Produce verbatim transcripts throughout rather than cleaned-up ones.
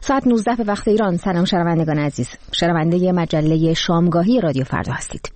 ساعت نوزده به وقت ایران. سلام شنوندگان عزیز، شنونده مجله شامگاهی رادیو فردا هستید.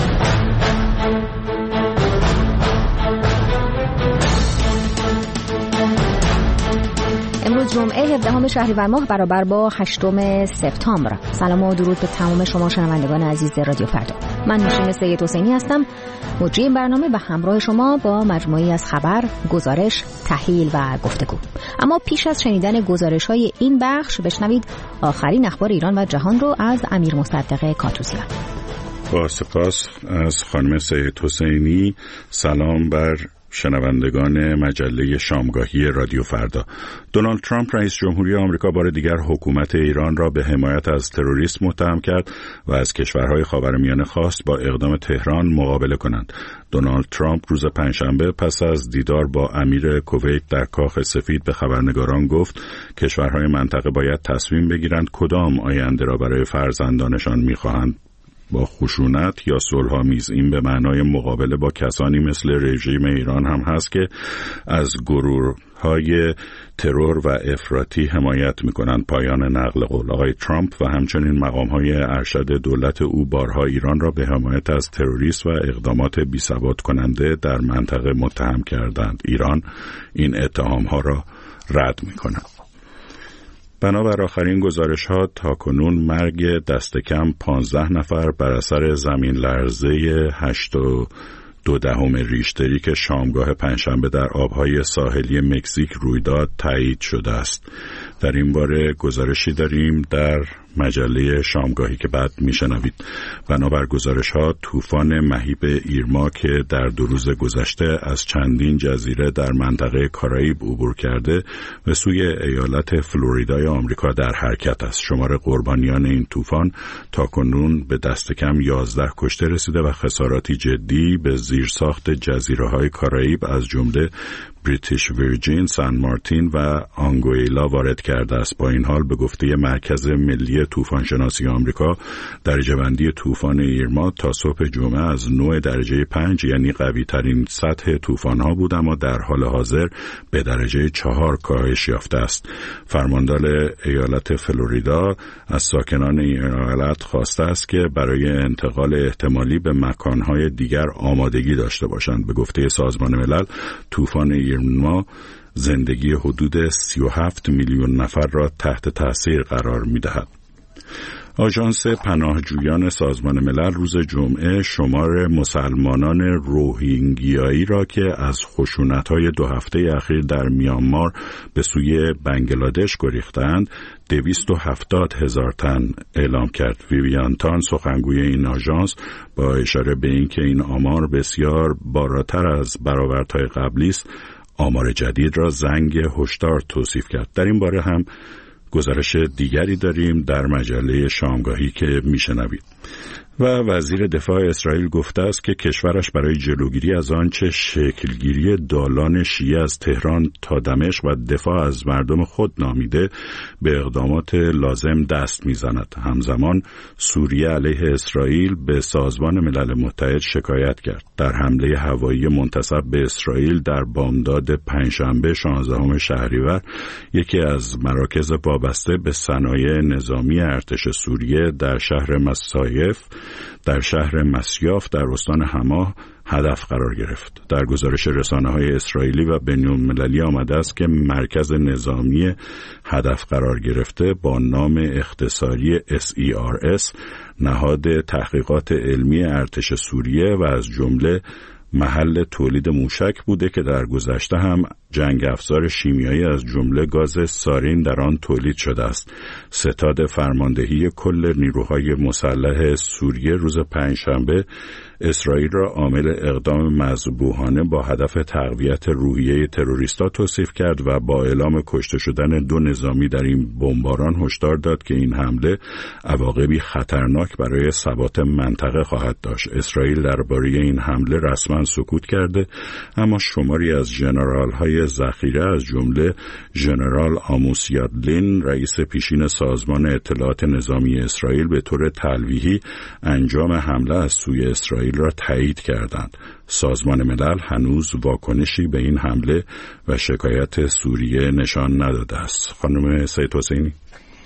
امروز جمعه هفدهم شهریور ماه برابر با هشتم سپتامبر. سلام و درود به تمام شما شنوندگان عزیز رادیو فردا. من نوشین سید حسینی هستم، مجری این برنامه و همراه شما با مجموعی از خبر، گزارش، تحلیل و گفتگو. اما پیش از شنیدن گزارش‌های این بخش بشنوید آخرین اخبار ایران و جهان رو از امیر مصدق کاتوزیان. با سپاس از خانم سید حسینی. سلام بر شنوندگان مجله شامگاهی رادیو فردا. دونالد ترامپ رئیس جمهوری آمریکا بار دیگر حکومت ایران را به حمایت از تروریسم متهم کرد و از کشورهای خاورمیانه خواست با اقدام تهران مقابله کنند. دونالد ترامپ روز پنجشنبه پس از دیدار با امیر کویت در کاخ سفید به خبرنگاران گفت کشورهای منطقه باید تصمیم بگیرند کدام آینده را برای فرزندانشان می‌خواهند، با خشونت یا صلح‌آمیز. این به معنای مقابله با کسانی مثل رژیم ایران هم هست که از گروه‌های ترور و افراطی حمایت می‌کنند. پایان نقل قول. آقای ترامپ و همچنین مقام‌های ارشد دولت او بارها ایران را به حمایت از تروریسم و اقدامات بی‌ثبات کننده در منطقه متهم کردند. ایران این اتهام‌ها را رد می‌کند. بنابر آخرین گزارش‌ها تاکنون مرگ دست کم پانزده نفر بر اثر زمین لرزه هشت و دو دهم ریشتری که شامگاه پنجشنبه در آبهای ساحلی مکزیک روی داد تایید شده است. در این باره گزارشی داریم در مجله شامگاهی که بعد میشنوید. بنابر گزارش‌ها طوفان مهیب ایرما که در دو روز گذشته از چندین جزیره در منطقه کارائیب عبور کرده به سوی ایالت فلوریدای آمریکا در حرکت است. شمار قربانیان این طوفان تاکنون به دست کم یازده کشته رسیده و خساراتی جدی به زیرساخت جزیره‌های کارائیب از جمله بریتیش ویرجین، سن مارتین و آنگویلا وارد کرده است. با این حال به گفته مرکز ملی طوفان شناسی آمریکا درجه بندی طوفان ایرما تا صبح جمعه از نوع درجه پنج یعنی قوی ترین سطح طوفان ها بود، اما در حال حاضر به درجه چهار کاهش یافته است. فرماندار ایالت فلوریدا از ساکنان این ایالت خواسته است که برای انتقال احتمالی به مکانهای دیگر آمادگی داشته باشند. به گفته سازمان ملل طوفان ایرما زندگی حدود سی و هفت میلیون نفر را تحت تاثیر قرار می‌دهد. آژانس پناهجویان سازمان ملل روز جمعه شمار مسلمانان روهینگیایی را که از خشونت‌های دو هفته اخیر در میانمار به سوی بنگلادش گریختند دویست و هفتاد هزار تن اعلام کرد. ویویان تان سخنگوی این آژانس با اشاره به اینکه این آمار بسیار بالاتر از برآوردهای قبلی است، آمار جدید را زنگ هشدار توصیف کرد. در این باره هم گزارش دیگری داریم در مجله شامگاهی که میشنوید. و وزیر دفاع اسرائیل گفته است که کشورش برای جلوگیری از آنچه شکلگیری دالان شیعه از تهران تا دمشق و دفاع از مردم خود نامیده به اقدامات لازم دست میزند. همزمان سوریه علیه اسرائیل به سازمان ملل متحد شکایت کرد. در حمله هوایی منتسب به اسرائیل در بامداد پنجشنبه شانزدهم شهریور یکی از مراکز وابسته به صنایع نظامی ارتش سوریه در شهر مصایف در شهر مسیاف در استان حما هدف قرار گرفت. در گزارش رسانه‌های اسرائیلی و بین‌المللی آمده است که مرکز نظامی هدف قرار گرفته با نام اختصاری اس ای آر اس نهاد تحقیقات علمی ارتش سوریه و از جمله محل تولید موشک بوده که در گذشته هم جنگ افزار شیمیایی از جمله گاز سارین در آن تولید شده است. ستاد فرماندهی کل نیروهای مسلح سوریه روز پنجشنبه اسرائیل را عامل اقدام مذبوحانه با هدف تقویت روحیه تروریستا توصیف کرد و با اعلام کشته شدن دو نظامی در این بمباران هشدار داد که این حمله عواقبی خطرناک برای ثبات منطقه خواهد داشت. اسرائیل درباره این حمله رسما سکوت کرده، اما شماری از ژنرال‌های ذخیره از جمله ژنرال آموس یادلین رئیس پیشین سازمان اطلاعات نظامی اسرائیل به طور تلویحی انجام حمله از سوی اسرائیل را تایید کردند. سازمان ملل هنوز واکنشی به این حمله و شکایت سوریه نشان نداده است. خانم سید حسینی.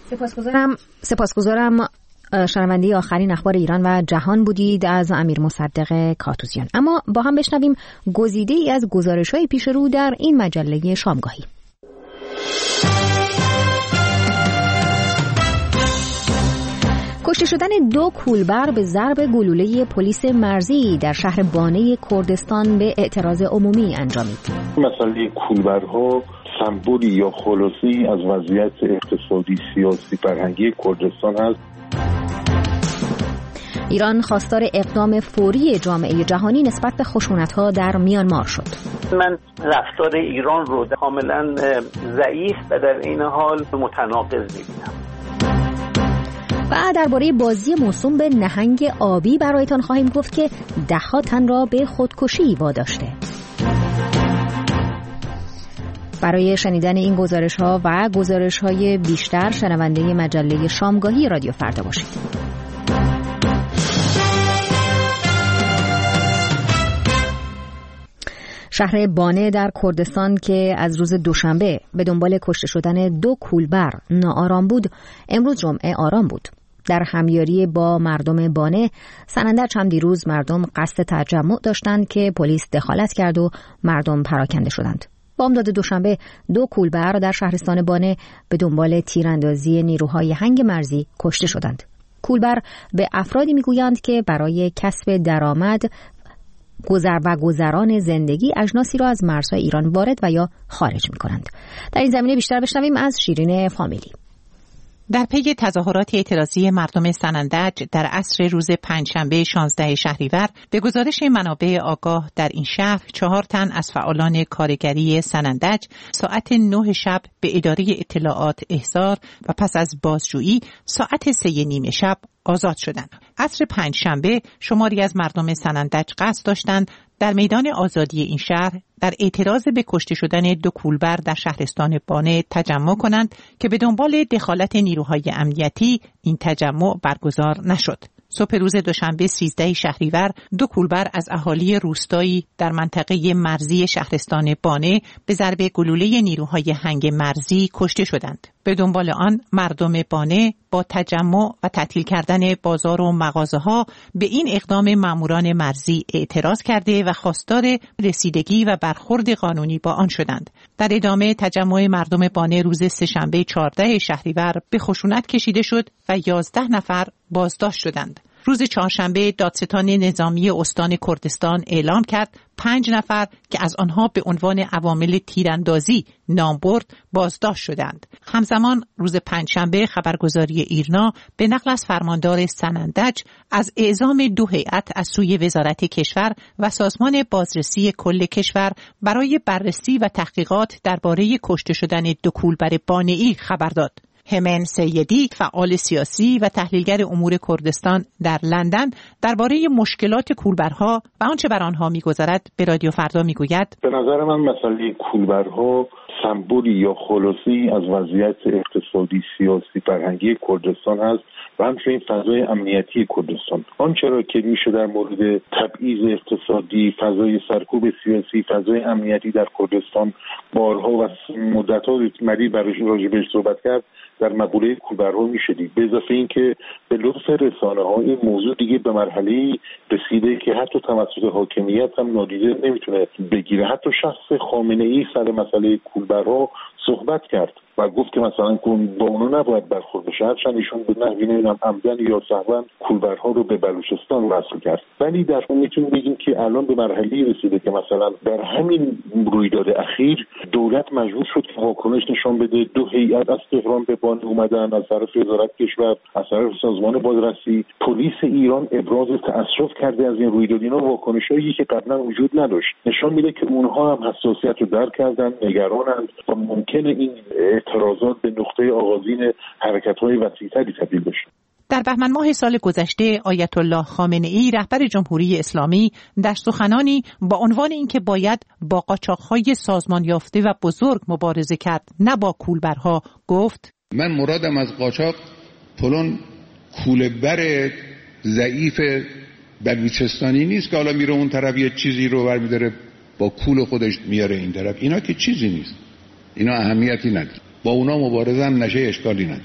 سپاسگزارم سپاسگزارم شنونده آخرین اخبار ایران و جهان بودید از امیر مصدق کاتوزیان. اما با هم بشنویم گزیده ای از گزارش‌های پیش رو در این مجله شامگاهی. کشته شدن دو کولبر به ضرب گلوله پلیس مرزی در شهر بانه کردستان به اعتراض عمومی انجامید. مسئله کولبرها سمبولی یا خلاصی از وضعیت اقتصادی، سیاسی، فرهنگی کردستان هست. ایران خواستار اقدام فوری جامعه جهانی نسبت به خشونت‌ها در میانمار شد. من رفتار ایران رو کاملا ضعیف و در این حال متناقض می‌بینم. و درباره بازی موسوم به نهنگ آبی برایتان خواهیم گفت که ده‌ها تن را به خودکشی واداشته. برای شنیدن این گزارش‌ها و گزارش‌های بیشتر شنونده مجله شامگاهی رادیو فردا باشید. شهر بانه در کردستان که از روز دوشنبه به دنبال کشته شدن دو کولبر ناآرام بود، امروز جمعه آرام بود. در همیاری با مردم بانه، سنندج هم دیروز مردم قصد تجمع داشتند که پلیس دخالت کرد و مردم پراکنده شدند. بامداد دوشنبه دو کولبر در شهرستان بانه به دنبال تیراندازی نیروهای هنگ مرزی کشته شدند. کولبر به افرادی میگویند که برای کسب درآمد گذر و گذران زندگی اجناسی را از مرزهای ایران وارد و یا خارج می‌کنند. در این زمینه بیشتر بشنویم از شیرین فامیلی. در پی تظاهرات اعتراضی مردم سنندج در عصر روز پنجشنبه شانزده شهریور به گزارش منابع آگاه در این شهر چهار تن از فعالان کارگری سنندج ساعت نه شب به اداره اطلاعات احضار و پس از بازجویی ساعت سه نیم شب آزاد شدند. عصر پنجشنبه شماری از مردم سنندج قصد داشتند در میدان آزادی این شهر در اعتراض به کشته شدن دو کولبر در شهرستان بانه تجمع کنند که به دنبال دخالت نیروهای امنیتی این تجمع برگزار نشد. صبح روز دوشنبه سیزده شهریور دو کولبر از اهالی روستایی در منطقه مرزی شهرستان بانه به ضرب گلوله نیروهای هنگ مرزی کشته شدند. به دنبال آن مردم بانه با تجمع و تعطیل کردن بازار و مغازه‌ها به این اقدام ماموران مرزی اعتراض کرده و خواستار رسیدگی و برخورد قانونی با آن شدند. در ادامه تجمع مردم بانه روز سه‌شنبه چهاردهم شهریور به خشونت کشیده شد و یازده نفر بازداشت شدند. روز چهارشنبه دادستان نظامی استان کردستان اعلام کرد پنج نفر که از آنها به عنوان عوامل تیراندازی نام برد بازداشت شدند. همزمان روز پنجشنبه خبرگزاری ایرنا به نقل از فرماندار سنندج از اعزام دو هیئت از سوی وزارت کشور و سازمان بازرسی کل کشور برای بررسی و تحقیقات درباره کشته شدن دو کولبر بانه‌ای خبر داد. همن سیدی فعال سیاسی و تحلیلگر امور کردستان در لندن درباره مشکلات کولبرها و آنچه بر آنها می‌گذرد به رادیو فردا می‌گوید: به نظر من مسئله کولبرها سمبولی یا خلاصی از وضعیت اقتصادی، سیاسی، فرهنگی کردستان هست و همچنین فضای امنیتی کردستان. آنچه را که میشه در مورد تبعیض اقتصادی، فضای سرکوب سیاسی، فضای امنیتی در کردستان بارها و مدت‌ها مدید برای راجبش صحبت کرد در مقوله کولبرها میشدید. به اضافه این که به لطف رسانه ها این موضوع دیگه به مرحله رسیده که حتی توسط حاکمیت هم نادیده نمیتونه بگیره. حتی شخص خامنه ای سر مسئله کولبرها صحبت کرد و گفت که مثلا با اونا نباید برخورد بشه، هرچند ایشون به نحوی نمیدونم عمدن یا سهوا کولبرها رو به بلوچستان وصل کرد. ولی در اون میتونیم بگیم که الان به مرحله رسیده که مثلا در همین رویداد اخیر دولت مجبور شد که واکنش نشان بده. دو هیئت از تهران به بانه اومدن از طرف وزارت کشور، از طرف سازمان بازرسی. پلیس ایران ابراز تأسف کرده از این رویداد. اینا واکنشایی که قبلا وجود نداشت، نشان میده که اونها هم حساسیت رو درک کردن، نگرانند و ممکنه این اعتراضات به نقطه آغازین حرکت‌های وسیع‌تری تبدیل بشه. در بهمن ماه سال گذشته آیت الله خامنه‌ای رهبر جمهوری اسلامی در سخنانی با عنوان اینکه باید با قاچاق‌های سازمان یافته و بزرگ مبارزه کرد نه با کولبرها گفت: من مرادم از قاچاق فلان کولبر ضعیف بلوچستانی نیست که حالا میره اون طرف یه چیزی رو برمی‌داره با کول خودش میاره این طرف. اینا که چیزی نیست، اینا اهمیتی نداره. با اونا مبارزه هم نشه اشکالی نداره.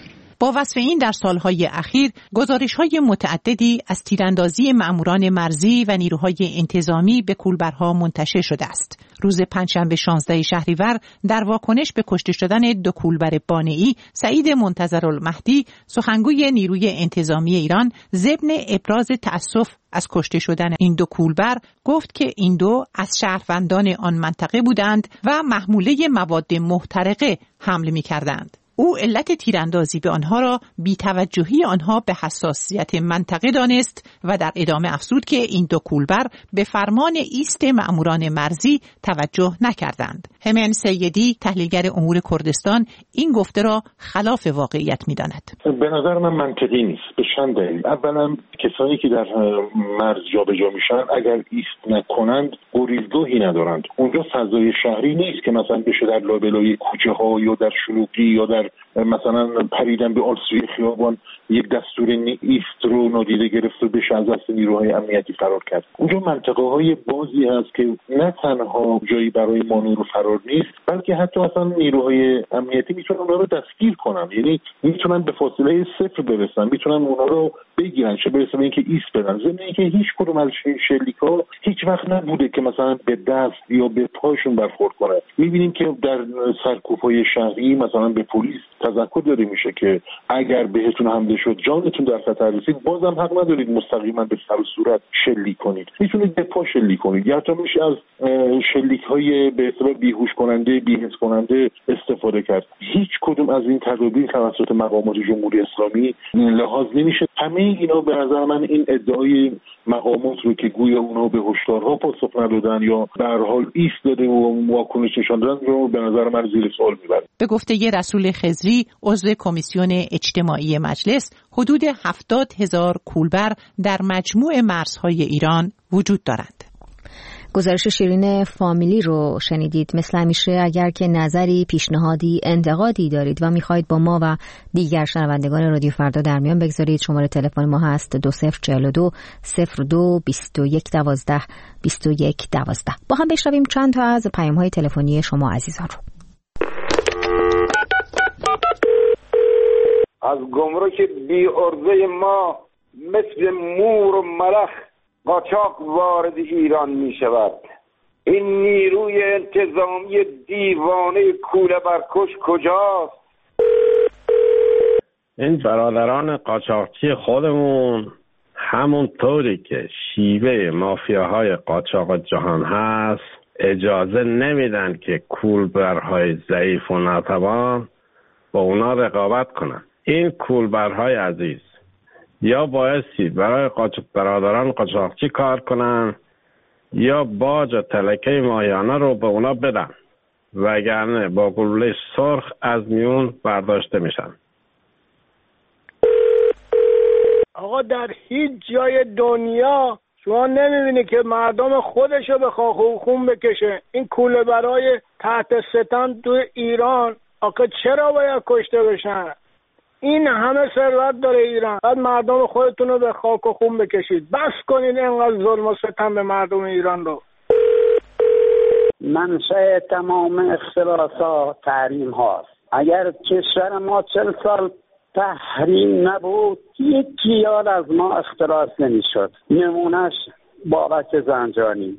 با وصف این در سالهای اخیر گزارش‌های متعددی از تیراندازی مأموران مرزی و نیروهای انتظامی به کولبرها منتشر شده است. روز پنجشنبه شانزده شهریور در واکنش به کشته شدن دو کولبر بانه‌ای، سعید منتظرالمهدی سخنگوی نیروی انتظامی ایران ضمن ابراز تأسف از کشته شدن این دو کولبر گفت که این دو از شهروندان آن منطقه بودند و محموله مواد محترقه حمل می‌کردند. او علت تیراندازی به آنها را بی‌توجهی آنها به حساسیت منطقه دانست و در ادامه افزود که این دو کولبر به فرمان ایست مأموران مرزی توجه نکردند. همین سیدی تحلیلگر امور کردستان این گفته را خلاف واقعیت می‌داند. به نظر من منطقی نیست به چند دلیل. اولا کسانی که در مرز جابجا میشن اگر ایست نکنند گریزگاهی ندارند. اونجا فضای شهری نیست که مثلا بشه در لابلای کوچه ها یا در شلوغی یا در مثلا پریدن به آلسوی خیابان یک دستور ایست رو نادیده گرفت و بشه از دست نیروهای امنیتی فرار کرد. اونجا منطقه های بازی هست که نه تنها جایی برای مانور و فرار نیست، بلکه حتی مثلا نیروهای امنیتی میتونن اونها رو دستگیر کنن، یعنی میتونن به فاصله صفر برسن، میتونن اونها رو بگیرن، چه برسه به اینکه ایست بدن. ضمن اینکه هیچ کدوم از این شلیک‌ها هیچ وقت نبوده که مثلا به دست یا به پاشون برخورد کنه. میبینیم که در سرکوب‌های شهری مثلا به پلیس تذکر داده میشه که اگر بهتون حمله شد جانتون در خطر رسید بازم حق ندارید مستقیما به سر و صورت شلیک کنید، میتونید به پا شلیک کنید یا تا میشه از شلیک‌های به اصطلاح بیهوش کننده بی‌حس کننده استفاده کرد. هیچ کدوم از این تدابیر توسط مقامات جمهوری اسلامی لحاظ نمیشه. همه اینا به نظر من این ادعای مقامات رو که گویا اونها به هشدارها پاسخ ندادن یا به هر حال ایستاده و واکنش نشان دادن رو به نظر من زیر سوال میبرم. به گفته ی رسول خضری عضو کمیسیون اجتماعی مجلس، حدود هفتاد هزار کولبر در مجموع مرزهای ایران وجود دارند. گزارش شیرین فامیلی رو شنیدید. مثل همیشه اگر که نظری، پیشنهادی، انتقادی دارید و میخواید با ما و دیگر شنوندگان رادیو فردا در میان بگذارید، شماره تلفن ما هست دو صفر چهل و دو صفر دو بیست و یک دوازده بیست و یک دوازده. با هم بشنویم چند تا از پیام‌های تلفنی شما عزیزان رو. از گمرک بی عرضه ما مثل مور و ملخ قاچاق وارد ایران می شود. این نیروی انتظامی دیوانه کوله برکش کجاست؟ این برادران قاچاقچی خودمون همون طوری که شیوه مافیاهای قاچاق جهان هست اجازه نمیدن که کولبرهای ضعیف و ناتوان با اونا رقابت کنن. این کولبرهای عزیز یا بایستی برای قاچاق برادران قاچاقچی کار کنن یا باج و تلکه ماهیانه رو به اونا بدن، وگرنه با گلوله سرخ از میون برداشته میشن. آقا در هیچ جای دنیا شما نمیبینی که مردم خودشو به خاک و خون بکشه. این کوله برای تحت ستم تو ایران آقا چرا باید کشته بشن؟ این همه ثروت داره ایران، بعد مردم خودتون رو به خاک و خون بکشید. بس کنید اینقدر ظلم و ستم به مردم ایران رو. منشأ تمام اختلاسات تحریم هاست. اگر کشور ما چل سال تحریم نبود یکی یاد از ما اختلاس نمی شد. نمونش بابک زنجانی.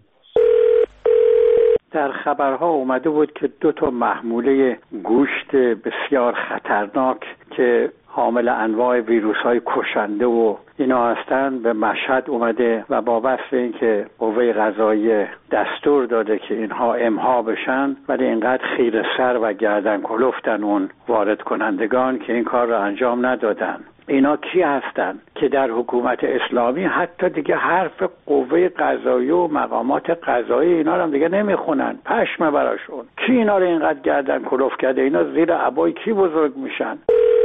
در خبرها اومده بود که دو تا محموله گوشت بسیار خطرناک که حامل انواع ویروس‌های کشنده و اینا هستن به مشهد اومده و با وصف این که قوه قضاییه دستور داده که اینها امها بشن، ولی اینقدر خیره سر و گردن کلفتن اون وارد کنندگان که این کار رو انجام ندادن. اینا کی هستن که در حکومت اسلامی حتی دیگه حرف قوه قضاییه و مقامات قضایی اینا رو هم دیگه نمیخونن؟ پشم براشون. کی اینا رو اینقدر گردن کلفت کرده؟ اینا زیر عبای کی بزرگ میشن؟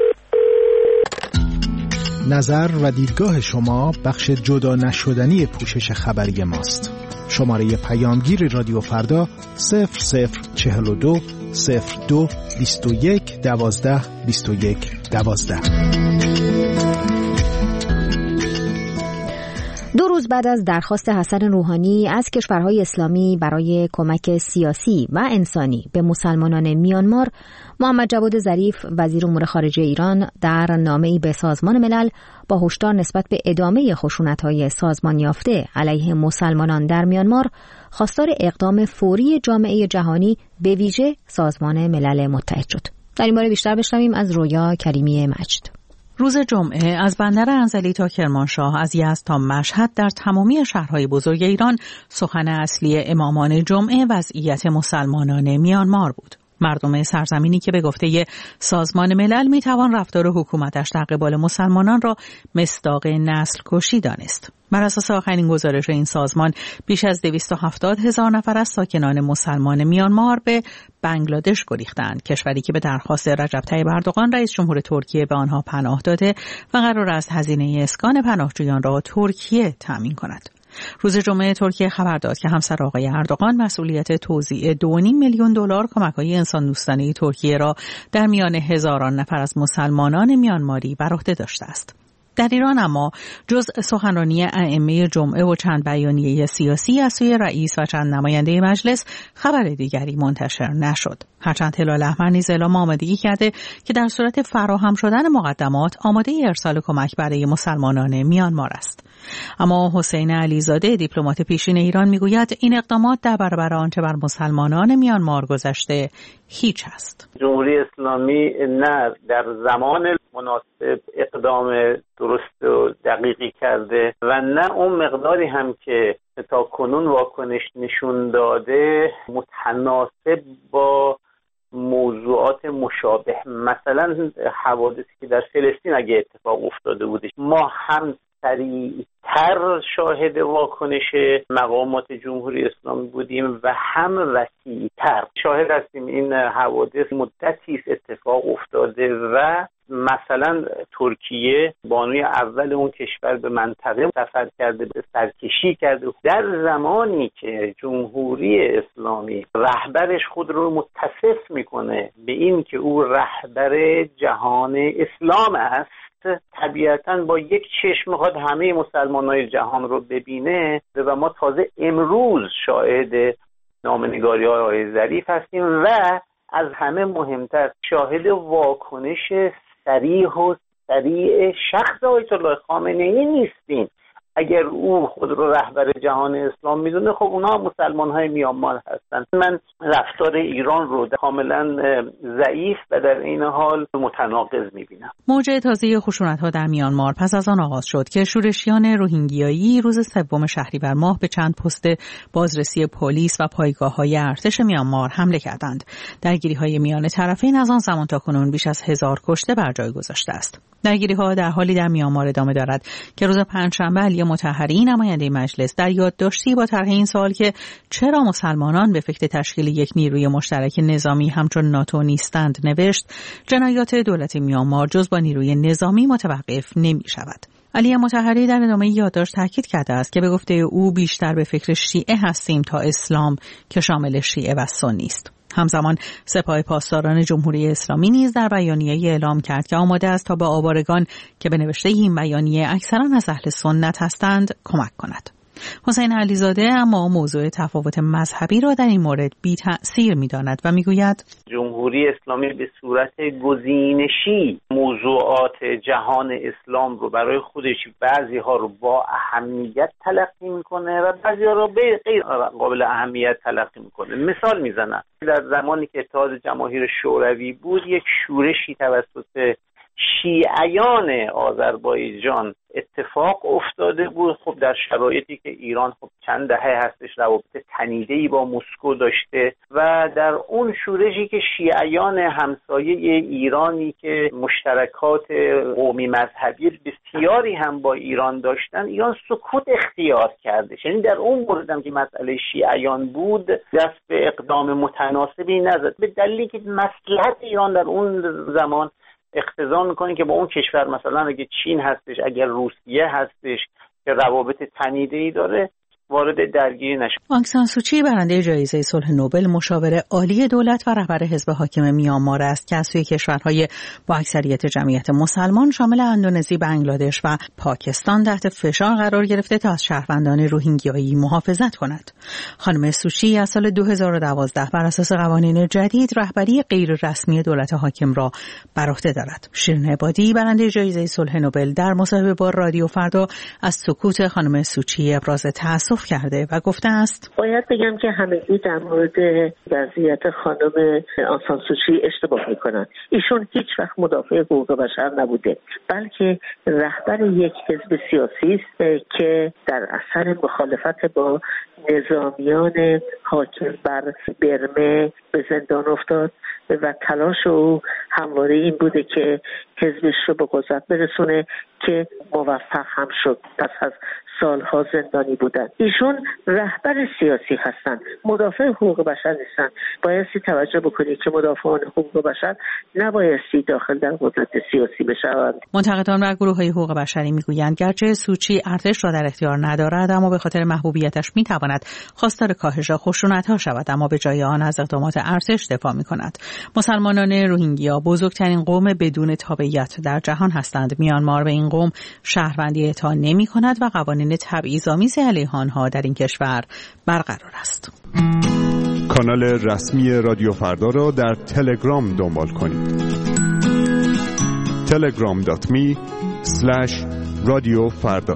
نظر و دیدگاه شما بخش جدا نشدنی پوشش خبری ماست. شماره پیامگیر رادیو فردا صفر صفر چهل و دو صفر دو بیست و یک دوازده بیست و یک دوازده. دو روز روز بعد از درخواست حسن روحانی از کشورهای اسلامی برای کمک سیاسی و انسانی به مسلمانان میانمار، محمد جواد ظریف وزیر امور خارجه ایران در نامه‌ای به سازمان ملل با هشدار نسبت به ادامه خشونت‌های سازمان یافته علیه مسلمانان در میانمار خواستار اقدام فوری جامعه جهانی به ویژه سازمان ملل متحد شد. در این باره بیشتر بشنویم از رویا کریمی مجد. روز جمعه از بندر انزلی تا کرمانشاه، از یزد تا مشهد در تمامی شهرهای بزرگ ایران سخن اصلی امامان جمعه وضعیت مسلمانان میانمار بود. مردم سرزمینی که به گفته سازمان ملل میتوان رفتار حکومتش در قبال مسلمانان را مصداق نسل کشی دانست. بر اساس آخرین گزارش این سازمان، بیش از دویست و هفتاد هزار نفر از ساکنان مسلمان میانمار به بنگلادش گریختند، کشوری که به درخواست رجب طیب اردوغان رئیس جمهور ترکیه به آنها پناه داده و قرار است هزینه اسکان پناهجویان را ترکیه تامین کند. روز جمعه ترکیه خبر داد که همسر آقای اردوغان مسئولیت توزیع دو و نیم میلیون دلار کمک‌های انسان دوستانه ترکیه را در میان هزاران نفر از مسلمانان میانماری بر عهده داشته است. در ایران اما جز سخنرانی ائمه جمعه و چند بیانیه سیاسی از سوی رئیس و چند نماینده مجلس خبر دیگری منتشر نشد. هرچند هلال احمر نیز اعلام آمادگی کرده که در صورت فراهم شدن مقدمات آماده ارسال کمک برای مسلمانان میانمار است. اما حسین علیزاده دیپلمات پیشین ایران میگوید این اقدامات در برابر آنچه بر مسلمانان میانمار گذشته هیچ است. جمهوری اسلامی نه در زمان مناسب اقدام درست و دقیقی کرده و نه اون مقداری هم که تا کنون واکنش نشون داده متناسب با موضوعات مشابه، مثلا حوادثی که در فلسطین اگه اتفاق افتاده بودش ما هم سریعتر شاهد واکنش مقامات جمهوری اسلامی بودیم و هم وسیعتر شاهد هستیم. این حوادث مدتی است اتفاق افتاده و مثلا ترکیه بانوی اول اون کشور به منطقه سفر کرده، به سرکشی کرده در زمانی که جمهوری اسلامی رهبرش خود رو متصف میکنه به این که او رهبر جهان اسلام است. طبیعتاً با یک چشم میخواد همه مسلمانای جهان رو ببینه و ما تازه امروز شاهد نامه‌نگاری‌های آقای ظریف هستیم و از همه مهمتر شاهد واکنش صریح و سریع شخص آیت الله خامنه‌ای نیستیم. اگر او خود رو رهبر جهان اسلام میدونه خب اونها مسلمان‌های میانمار هستن. من رفتار ایران رو کاملا ضعیف و در این حال متناقض میبینم. موج تازه خشونت‌ها در میانمار پس از آن آغاز شد که شورشیان روهینگیایی روز سوم شهریور ماه به چند پست بازرسی پلیس و پایگاه‌های ارتش میانمار حمله کردند. درگیری‌های میان طرفین از آن زمان تا کنون بیش از هزار کشته بر جای گذاشته است. درگیری‌ها در حالی در میانمار ادامه دارد که روز پنجشنبه علی مطهری نماینده مجلس در یادداشتی با طرح این سوال که چرا مسلمانان به فکر تشکیل یک نیروی مشترک نظامی همچون ناتو نیستند نوشت جنایات دولت میانمار جز با نیروی نظامی متوقف نمی شود. علی مطهری در ادامه یادداشت تاکید کرده است که به گفته او بیشتر به فکر شیعه هستیم تا اسلام که شامل شیعه و سنی است. همزمان سپاه پاسداران جمهوری اسلامی نیز در بیانیه اعلام کرد که آماده است تا به آوارگان که به نوشته این بیانیه اکثرا از اهل سنت هستند کمک کند. حسین علیزاده اما موضوع تفاوت مذهبی را در این مورد بی تأثیر می داند و می گوید جمهوری اسلامی به صورت گزینشی موضوعات جهان اسلام رو برای خودش بعضی ها رو با اهمیت تلقی میکنه و بعضی ها رو به غیر قابل اهمیت تلقی میکنه. مثال میزنم در زمانی که اتحاد جماهیر شوروی بود یک شورشی توسط شیعیان آذربایجان اتفاق افتاده بود. خب در شرایطی که ایران خب چند دهه هستش روابط تنیده‌ای با مسکو داشته و در اون شورشی که شیعیان همسایه ایرانی که مشترکات قومی مذهبی بسیاری هم با ایران داشتن، ایران سکوت اختیار کرده. یعنی در اون مورد هم که مسئله شیعیان بود دست به اقدام متناسبی نزد به دلیلی که مصلحت ایران در اون زمان اقتضا میکنه که با اون کشور مثلا اگه چین هستش، اگر روسیه هستش که روابط تنیده‌ای داره، وارد درگیری نشد. آنگ سان سوچی برنده جایزه صلح نوبل، مشاور عالی دولت و رهبر حزب حاکم میانمار است که از سوی کشورهای با اکثریت جمعیت مسلمان شامل اندونزی، بنگلادش و پاکستان تحت فشار قرار گرفته تا از شهروندان روهینگیایی محافظت کند. خانم سوچی از سال دو هزار و دوازده بر اساس قوانین جدید رهبری غیر رسمی دولت حاکم را بر عهده دارد. شیرین عبادی برنده جایزه صلح نوبل در مصاحبه با رادیو فردا از سکوت خانم سوچی ابراز تأسف کرده و گفته است: باید بگم که همگی در مورد وضعیت خانم آنگ سان سوچی اشتباه میکنند. ایشون هیچ وقت مدافع حقوق بشر نبوده، بلکه رهبر یک حزب سیاسی است که در اثر مخالفت با نظامیان حاکم بر برمه به زندان افتاد و تلاش او همواره این بوده که حزبش رو به قدرت برسونه که موفق هم شد. پس از سالها زندانی بودن. ایشون رهبر سیاسی هستن، مدافع حقوق بشر نیستن. بایستی توجه بکنید که مدافعان حقوق بشر نبایستی داخل در قدرت سیاسی بشوند. منتقدان و گروه‌های حقوق بشری میگویند گرچه سوچی ارتش را در اختیار ندارد، اما به خاطر محبوبیتش میتواند خواستار کاهش خشونت‌ها شود، اما به جای آن از اقدامات ارتش دفاع میکند. مسلمانان روهینگیا بزرگترین قوم بدون تابعیت در جهان هستند. میانمار به این قوم شهروندی اعطا نمی‌کند و قوانین تبعیض‌آمیز علیه آنها در این کشور برقرار است. کانال رسمی رادیو فردا را در تلگرام دنبال کنید. تلگرام دات می اسلش رادیو فردا.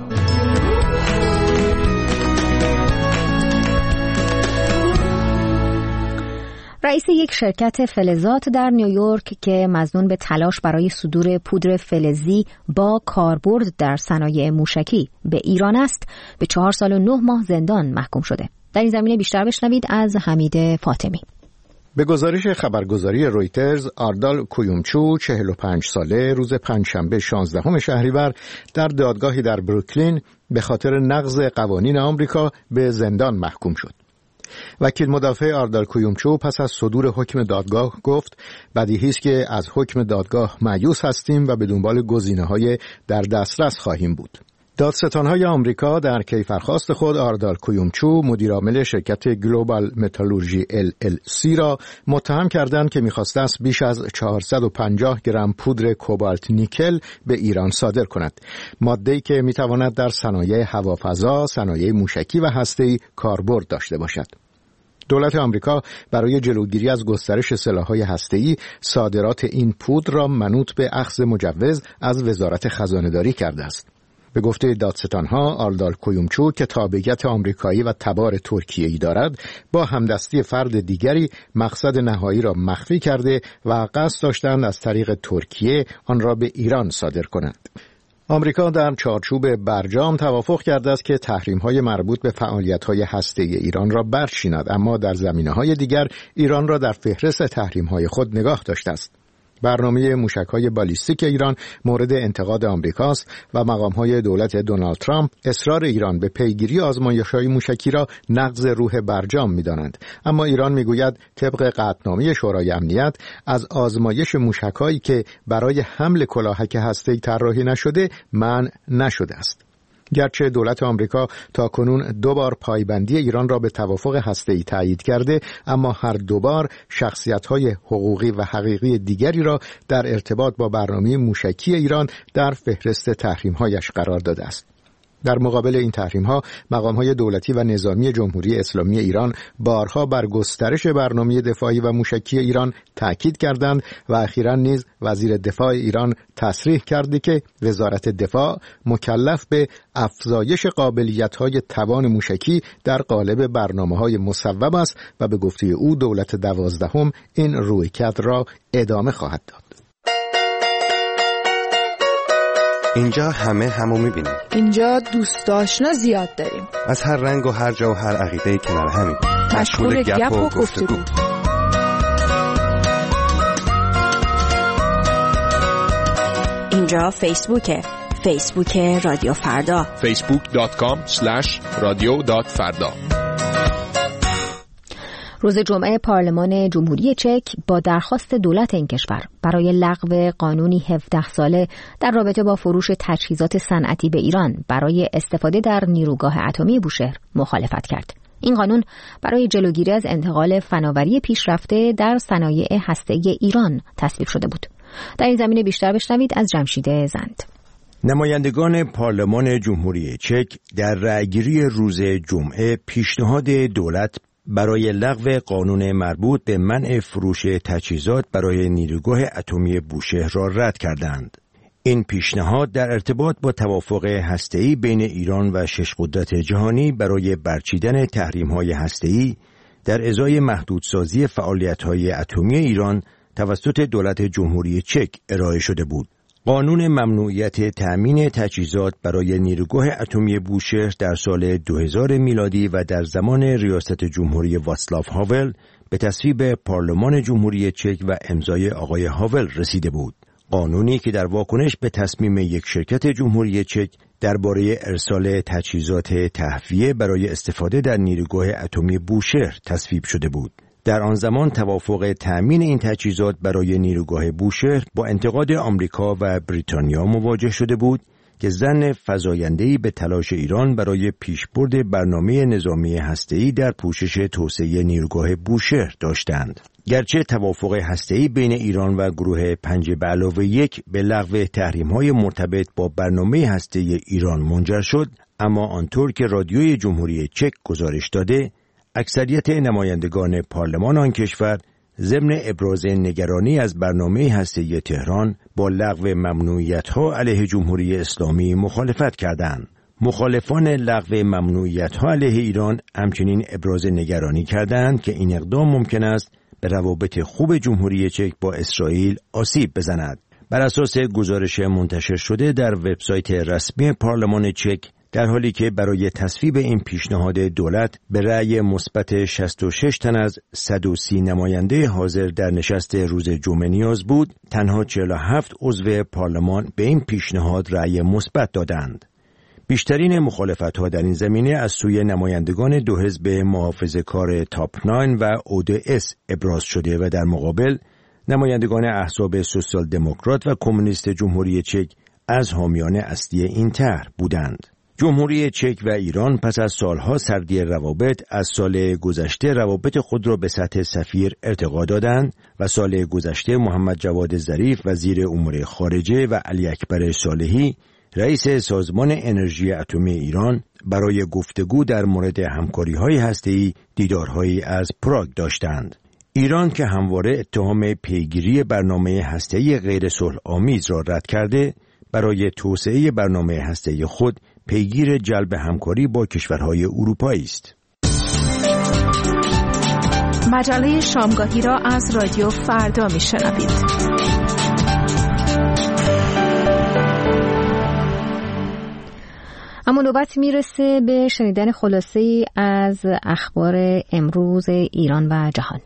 رئیس یک شرکت فلزات در نیویورک که مظنون به تلاش برای صدور پودر فلزی با کاربرد در صنایع موشکی به ایران است، به چهار سال و نه ماه زندان محکوم شده. در این زمینه بیشتر بشنوید از حمید فاطمی. به گزارش خبرگزاری رویترز، آردال کویومچو چهل و پنج ساله روز پنجشنبه شانزدهم شهریور در دادگاهی در بروکلین به خاطر نقض قوانین آمریکا به زندان محکوم شد. وکیل مدافع آردال کویومچو پس از صدور حکم دادگاه گفت بدیهی است که از حکم دادگاه مایوس هستیم و به دنبال گزینه‌های در دسترس خواهیم بود. دادستان‌های آمریکا در کیفرخواست خود آردال کویومچو مدیرعامل شرکت گلوبال متالورژی ال ال سی را متهم کردند که می‌خواسته است بیش از چهارصد و پنجاه گرم پودر کوبالت نیکل به ایران صادر کند، ماده‌ای که می‌تواند در صنایع هوافضا، صنایع موشکی و هسته‌ای کاربرد داشته باشد. دولت آمریکا برای جلوگیری از گسترش سلاح‌های هسته‌ای صادرات این پودر را منوط به اخذ مجوز از وزارت خزانه‌داری کرده است. به گفته دادستان‌ها، آردال کویومچو که تابعیت آمریکایی و تبار ترکیه‌ای دارد، با همدستی فرد دیگری مقصد نهایی را مخفی کرده و قصد داشتند از طریق ترکیه آن را به ایران صادر کنند. آمریکا در چارچوب برجام توافق کرده است که تحریم‌های مربوط به فعالیت‌های هسته‌ای ایران را برچیند، اما در زمینه‌های دیگر ایران را در فهرست تحریم‌های خود نگاه داشته است. برنامه موشک‌های بالیستیک ایران مورد انتقاد آمریکاست و مقام‌های دولت دونالد ترامپ اصرار ایران به پیگیری آزمایش‌های موشکی را نقض روح برجام می‌دانند. اما ایران می‌گوید طبق قطعنامه شورای امنیت از آزمایش موشک‌هایی که برای حمل کلاهک هسته‌ای طراحی نشده منع نشده است. گرچه دولت آمریکا تا کنون دو بار پایبندی ایران را به توافق هسته‌ای تایید کرده، اما هر دو بار شخصیت‌های حقوقی و حقیقی دیگری را در ارتباط با برنامه موشکی ایران در فهرست تحریم‌هایش قرار داده است. در مقابل این تحریم‌ها، مقام‌های دولتی و نظامی جمهوری اسلامی ایران بارها بر گسترش برنامه دفاعی و موشکی ایران تاکید کردند و اخیراً نیز وزیر دفاع ایران تصریح کرده که وزارت دفاع مکلف به افزایش قابلیت‌های توان موشکی در قالب برنامه‌های مصوب است و به گفته او دولت دوازدهم این رویکرد را ادامه خواهد داد. اینجا همه همو میبینیم. اینجا دوست آشنا زیاد داریم. از هر رنگ و هر جا و هر عقیده‌ای کنار همیم. مشغول گپ و گفتگو. اینجا فیسبوکه. فیسبوک رادیو فردا. فیسبوک دات کام اسلش رادیو دات فردا. روز جمعه پارلمان جمهوری چک با درخواست دولت این کشور برای لغو قانونی هفده ساله در رابطه با فروش تجهیزات صنعتی به ایران برای استفاده در نیروگاه اتمی بوشهر مخالفت کرد. این قانون برای جلوگیری از انتقال فناوری پیشرفته در صنایع هسته‌ای ایران تصویب شده بود. در این زمینه بیشتر بشنوید از جمشید زند. نمایندگان پارلمان جمهوری چک در رأیگیری روز جمعه پیشنهاد دولت برای لغو قانون مربوط به منع فروش تجهیزات برای نیروگاه اتمی بوشهر را رد کردند. این پیشنهاد در ارتباط با توافق هسته‌ای بین ایران و شش قدرت جهانی برای برچیدن تحریم‌های هسته‌ای در ازای محدودسازی فعالیت‌های اتمی ایران توسط دولت جمهوری چک ارائه شده بود. قانون ممنوعیت تأمین تجهیزات برای نیروگاه اتمی بوشهر در سال دو هزار میلادی و در زمان ریاست جمهوری واتسلاو هاول به تصویب پارلمان جمهوری چک و امضای آقای هاول رسیده بود. قانونی که در واکنش به تصمیم یک شرکت جمهوری چک درباره ارسال تجهیزات تهویه برای استفاده در نیروگاه اتمی بوشهر تصویب شده بود. در آن زمان توافق تأمین این تجهیزات برای نیروگاه بوشهر با انتقاد آمریکا و بریتانیا مواجه شده بود که ظن فزاینده‌ای به تلاش ایران برای پیشبرد برنامه نظامی هسته‌ای در پوشش توسعه نیروگاه بوشهر داشتند. گرچه توافق هسته‌ای بین ایران و گروه پنج به علاوه یک به لغو تحریم‌های مرتبط با برنامه هسته‌ای ایران منجر شد، اما آنطور که رادیوی جمهوری چک گزارش داده، اکثریت نمایندگان پارلمان آن کشور ضمن ابراز نگرانی از برنامه هسته‌ای تهران با لغو ممنوعیت‌ها علیه جمهوری اسلامی مخالفت کردند. مخالفان لغو ممنوعیت‌ها علیه ایران همچنین ابراز نگرانی کردند که این اقدام ممکن است به روابط خوب جمهوری چک با اسرائیل آسیب بزند. بر اساس گزارش منتشر شده در وبسایت رسمی پارلمان چک، در حالی که برای تصویب این پیشنهاد دولت به رأی مثبت شصت و شش تن از صد و سی نماینده حاضر در نشست روز جمعه نیاز بود، تنها چهل و هفت عضو پارلمان به این پیشنهاد رأی مثبت دادند. بیشترین مخالفت‌ها در این زمینه از سوی نمایندگان دو حزب محافظه‌کار تاپ نه و او دی اس ابراز شده و در مقابل نمایندگان احزاب سوسیال دموکرات و کمونیست جمهوری چک از حامیان اصلی این طرح بودند. جمهوری چک و ایران پس از سالها سردی روابط از سال گذشته روابط خود را به سطح سفیر ارتقا دادند و سال گذشته محمد جواد ظریف وزیر امور خارجه و علی اکبر صالحی رئیس سازمان انرژی اتمی ایران برای گفتگو در مورد همکاری‌های هسته‌ای دیدارهایی از پراگ داشتند. ایران که همواره اتهام پیگیری برنامه هسته‌ای غیر صلح‌آمیز را رد کرده، برای توسعه برنامه هسته‌ای خود پیگیر جلب همکاری با کشورهای اروپایی است. مجله شامگاهی را از رادیو فردا میشنوید. اما نوبت میرسه به شنیدن خلاصه‌ای از اخبار امروز ایران و جهان.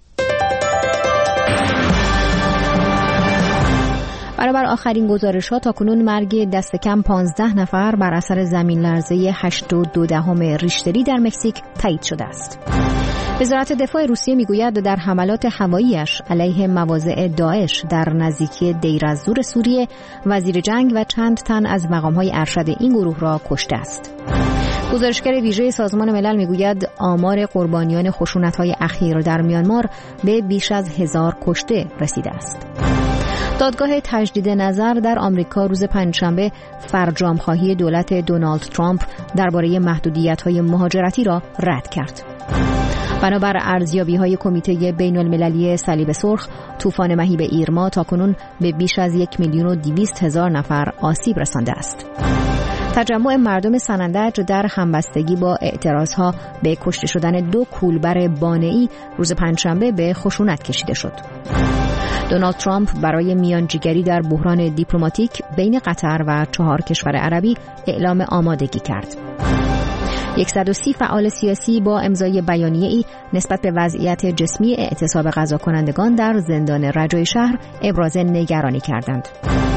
برابر آخرین گزارش‌ها تاکنون مرگ دست کم پانزده نفر بر اثر زمین لرزه هشت و دو دهم ریشتری در مکزیک تایید شده است. وزارت دفاع روسیه میگوید در حملات هوایی‌اش علیه مواضع داعش در نزدیکی دیر الزور سوریه وزیر جنگ و چند تن از مقام‌های ارشد این گروه را کشته است. گزارشگر ویژه سازمان ملل میگوید آمار قربانیان خشونت‌های اخیر در میانمار به بیش از هزار کشته رسیده است. دادگاه تجدید نظر در آمریکا روز پنجشنبه فرجام‌خواهی دولت دونالد ترامپ درباره محدودیت‌های مهاجرتی را رد کرد. بنابر ارزیابی‌های کمیته بین‌المللی صلیب سرخ، طوفان مهیب ایرما تاکنون به بیش از یک میلیون و دویست هزار نفر آسیب رسانده است. تجمع مردم سنندج در همبستگی با اعتراضها به کشته شدن دو کولبر بانه‌ای روز پنجشنبه به خشونت کشیده شد. دونالد ترامپ برای میانجیگری در بحران دیپلماتیک بین قطر و چهار کشور عربی اعلام آمادگی کرد. صد و سی فعال سیاسی با امضای بیانیه‌ای نسبت به وضعیت جسمی اعتصاب قضاکنندگان در زندان رجای شهر ابراز نگرانی کردند.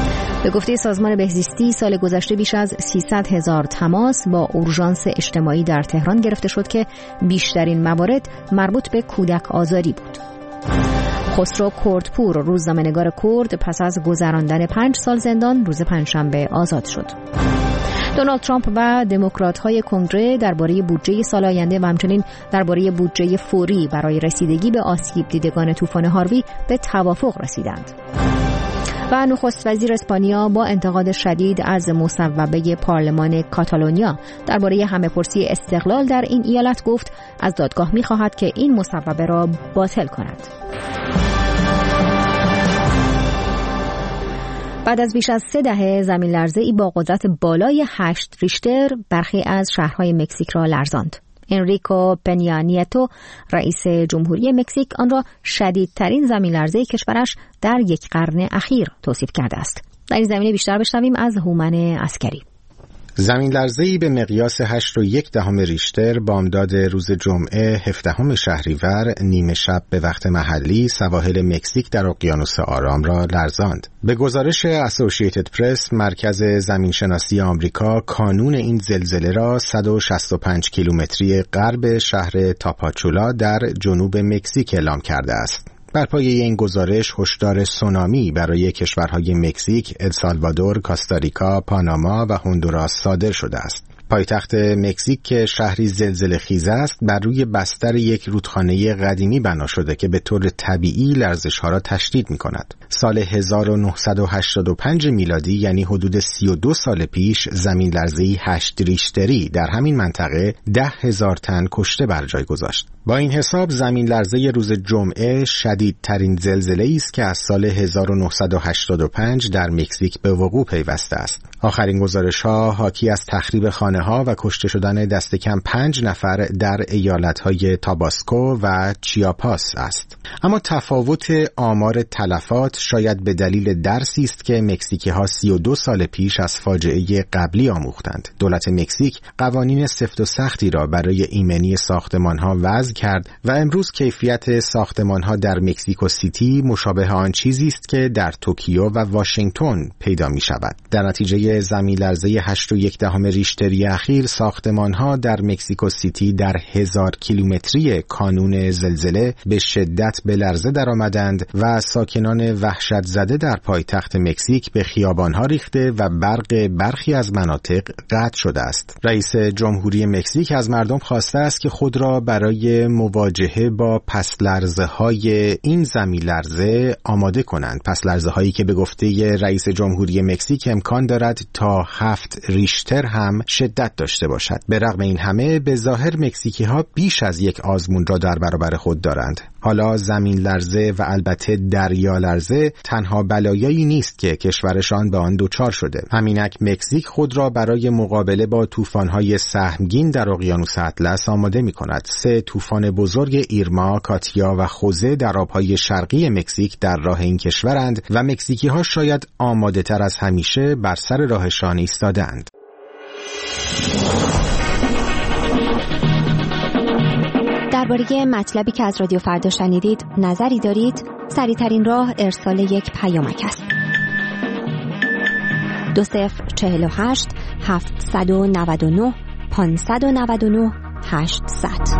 به گفته سازمان بهزیستی سال گذشته بیش از سیصد هزار تماس با اورژانس اجتماعی در تهران گرفته شد که بیشترین موارد مربوط به کودک آزاری بود. خسرو کردپور، روزنامه‌نگار کرد، پس از گذراندن پنج سال زندان روز پنجشنبه آزاد شد. دونالد ترامپ و دموکرات‌های کنگره درباره بودجه سال آینده و همچنین درباره بودجه فوری برای رسیدگی به آسیب دیدگان طوفان هاروی به توافق رسیدند. و نخست وزیر اسپانیا با انتقاد شدید از مصوبه پارلمان کاتالونیا درباره همه‌پرسی استقلال در این ایالت گفت از دادگاه می‌خواهد که این مصوبه را باطل کند. بعد از بیش از سه دهه زمین لرزه‌ای با قدرت بالای هشت ریشتر برخی از شهرهای مکزیک را لرزاند. انریکو پنیا نیتو، رئیس جمهوری مکزیک، آن را شدیدترین زمین لرزه کشورش در یک قرن اخیر توصیف کرده است. در این زمینه بیشتر بشنویم از هومن عسکری. زمین لرزه‌ای به مقیاس هشت و یک دهم ریشتر بامداد روز جمعه هفدهم شهریور نیمه شب به وقت محلی سواحل مکزیک در اقیانوس آرام را لرزاند. به گزارش اسوسییتد پرس، مرکز زمینشناسی آمریکا کانون این زلزله را صد و شصت و پنج کیلومتری غرب شهر تاپاچولا در جنوب مکزیک اعلام کرده است. بر پایه این گزارش هشدار سونامی برای کشورهای مکزیک، السالوادور، کاستاریکا، پاناما و هندوراس صادر شده است. پایتخت مکزیک که شهری زلزله خیز است بر روی بستر یک رودخانه قدیمی بنا شده که به طور طبیعی لرزش‌ها را تشدید می‌کند. سال هزار و نهصد و هشتاد و پنج میلادی، یعنی حدود سی و دو سال پیش، زمین لرزه‌ای هشت ریشتری در همین منطقه ده هزار تن کشته بر جای گذاشت. با این حساب زمین لرزه روز جمعه شدیدترین زلزله‌ای است که از سال هزار و نهصد و هشتاد و پنج در مکزیک به وقوع پیوسته است. آخرین گزارش‌ها حاکی از تخریب خانه‌ها و کشته شدن دست کم پنج نفر در ایالت‌های تاباسکو و چیاپاس است. اما تفاوت آمار تلفات شاید به دلیل درسی است که مکزیکی‌ها سی و دو سال پیش از فاجعه قبلی آموختند. دولت مکزیک قوانین سفت و سختی را برای ایمنی ساختمان‌ها وضع کرد و امروز کیفیت ساختمان‌ها در مکزیکو سیتی مشابه آن چیزی است که در توکیو و واشنگتن پیدا می‌شود. در نتیجه زمین لرزه هشت و یک دهم ریشتری اخیر ساختمان‌ها در مکزیکو سیتی در هزار کیلومتری کانون زلزله به شدت به لرزه درآمدند و ساکنان وحشت زده در پایتخت مکزیک به خیابان‌ها ریخته و برق برخی از مناطق قطع شده است. رئیس جمهوری مکزیک از مردم خواسته است که خود را برای مواجهه با پس لرزه‌های این زمین لرزه آماده کنند. پس لرزه‌هایی که به گفته رئیس جمهوری مکزیک امکان دارد تا هفت ریشتر هم شدت داشته باشد. به رغم این همه به ظاهر مکزیکی‌ها بیش از یک آزمون را در برابر خود دارند. حالا زمین لرزه و البته دریا لرزه تنها بلایایی نیست که کشورشان به آن دچار شده. همینک مکزیک خود را برای مقابله با طوفان‌های سهمگین در اقیانوس اطلس آماده می‌کند. سه طوفان بزرگ ایرما، کاتیا و خوزه در آب‌های شرقی مکزیک در راه این کشورند و مکزیکی‌ها شاید آماده‌تر از همیشه بر سر راهشان ایستاده‌اند. درباره مطلبی که از رادیو فردا شنیدید نظری دارید؟ سریع‌ترین راه ارسال یک پیامک است. دو صفر چهل و هشت هفتصد و نود و نه پانصد و نود و نه هشتصد.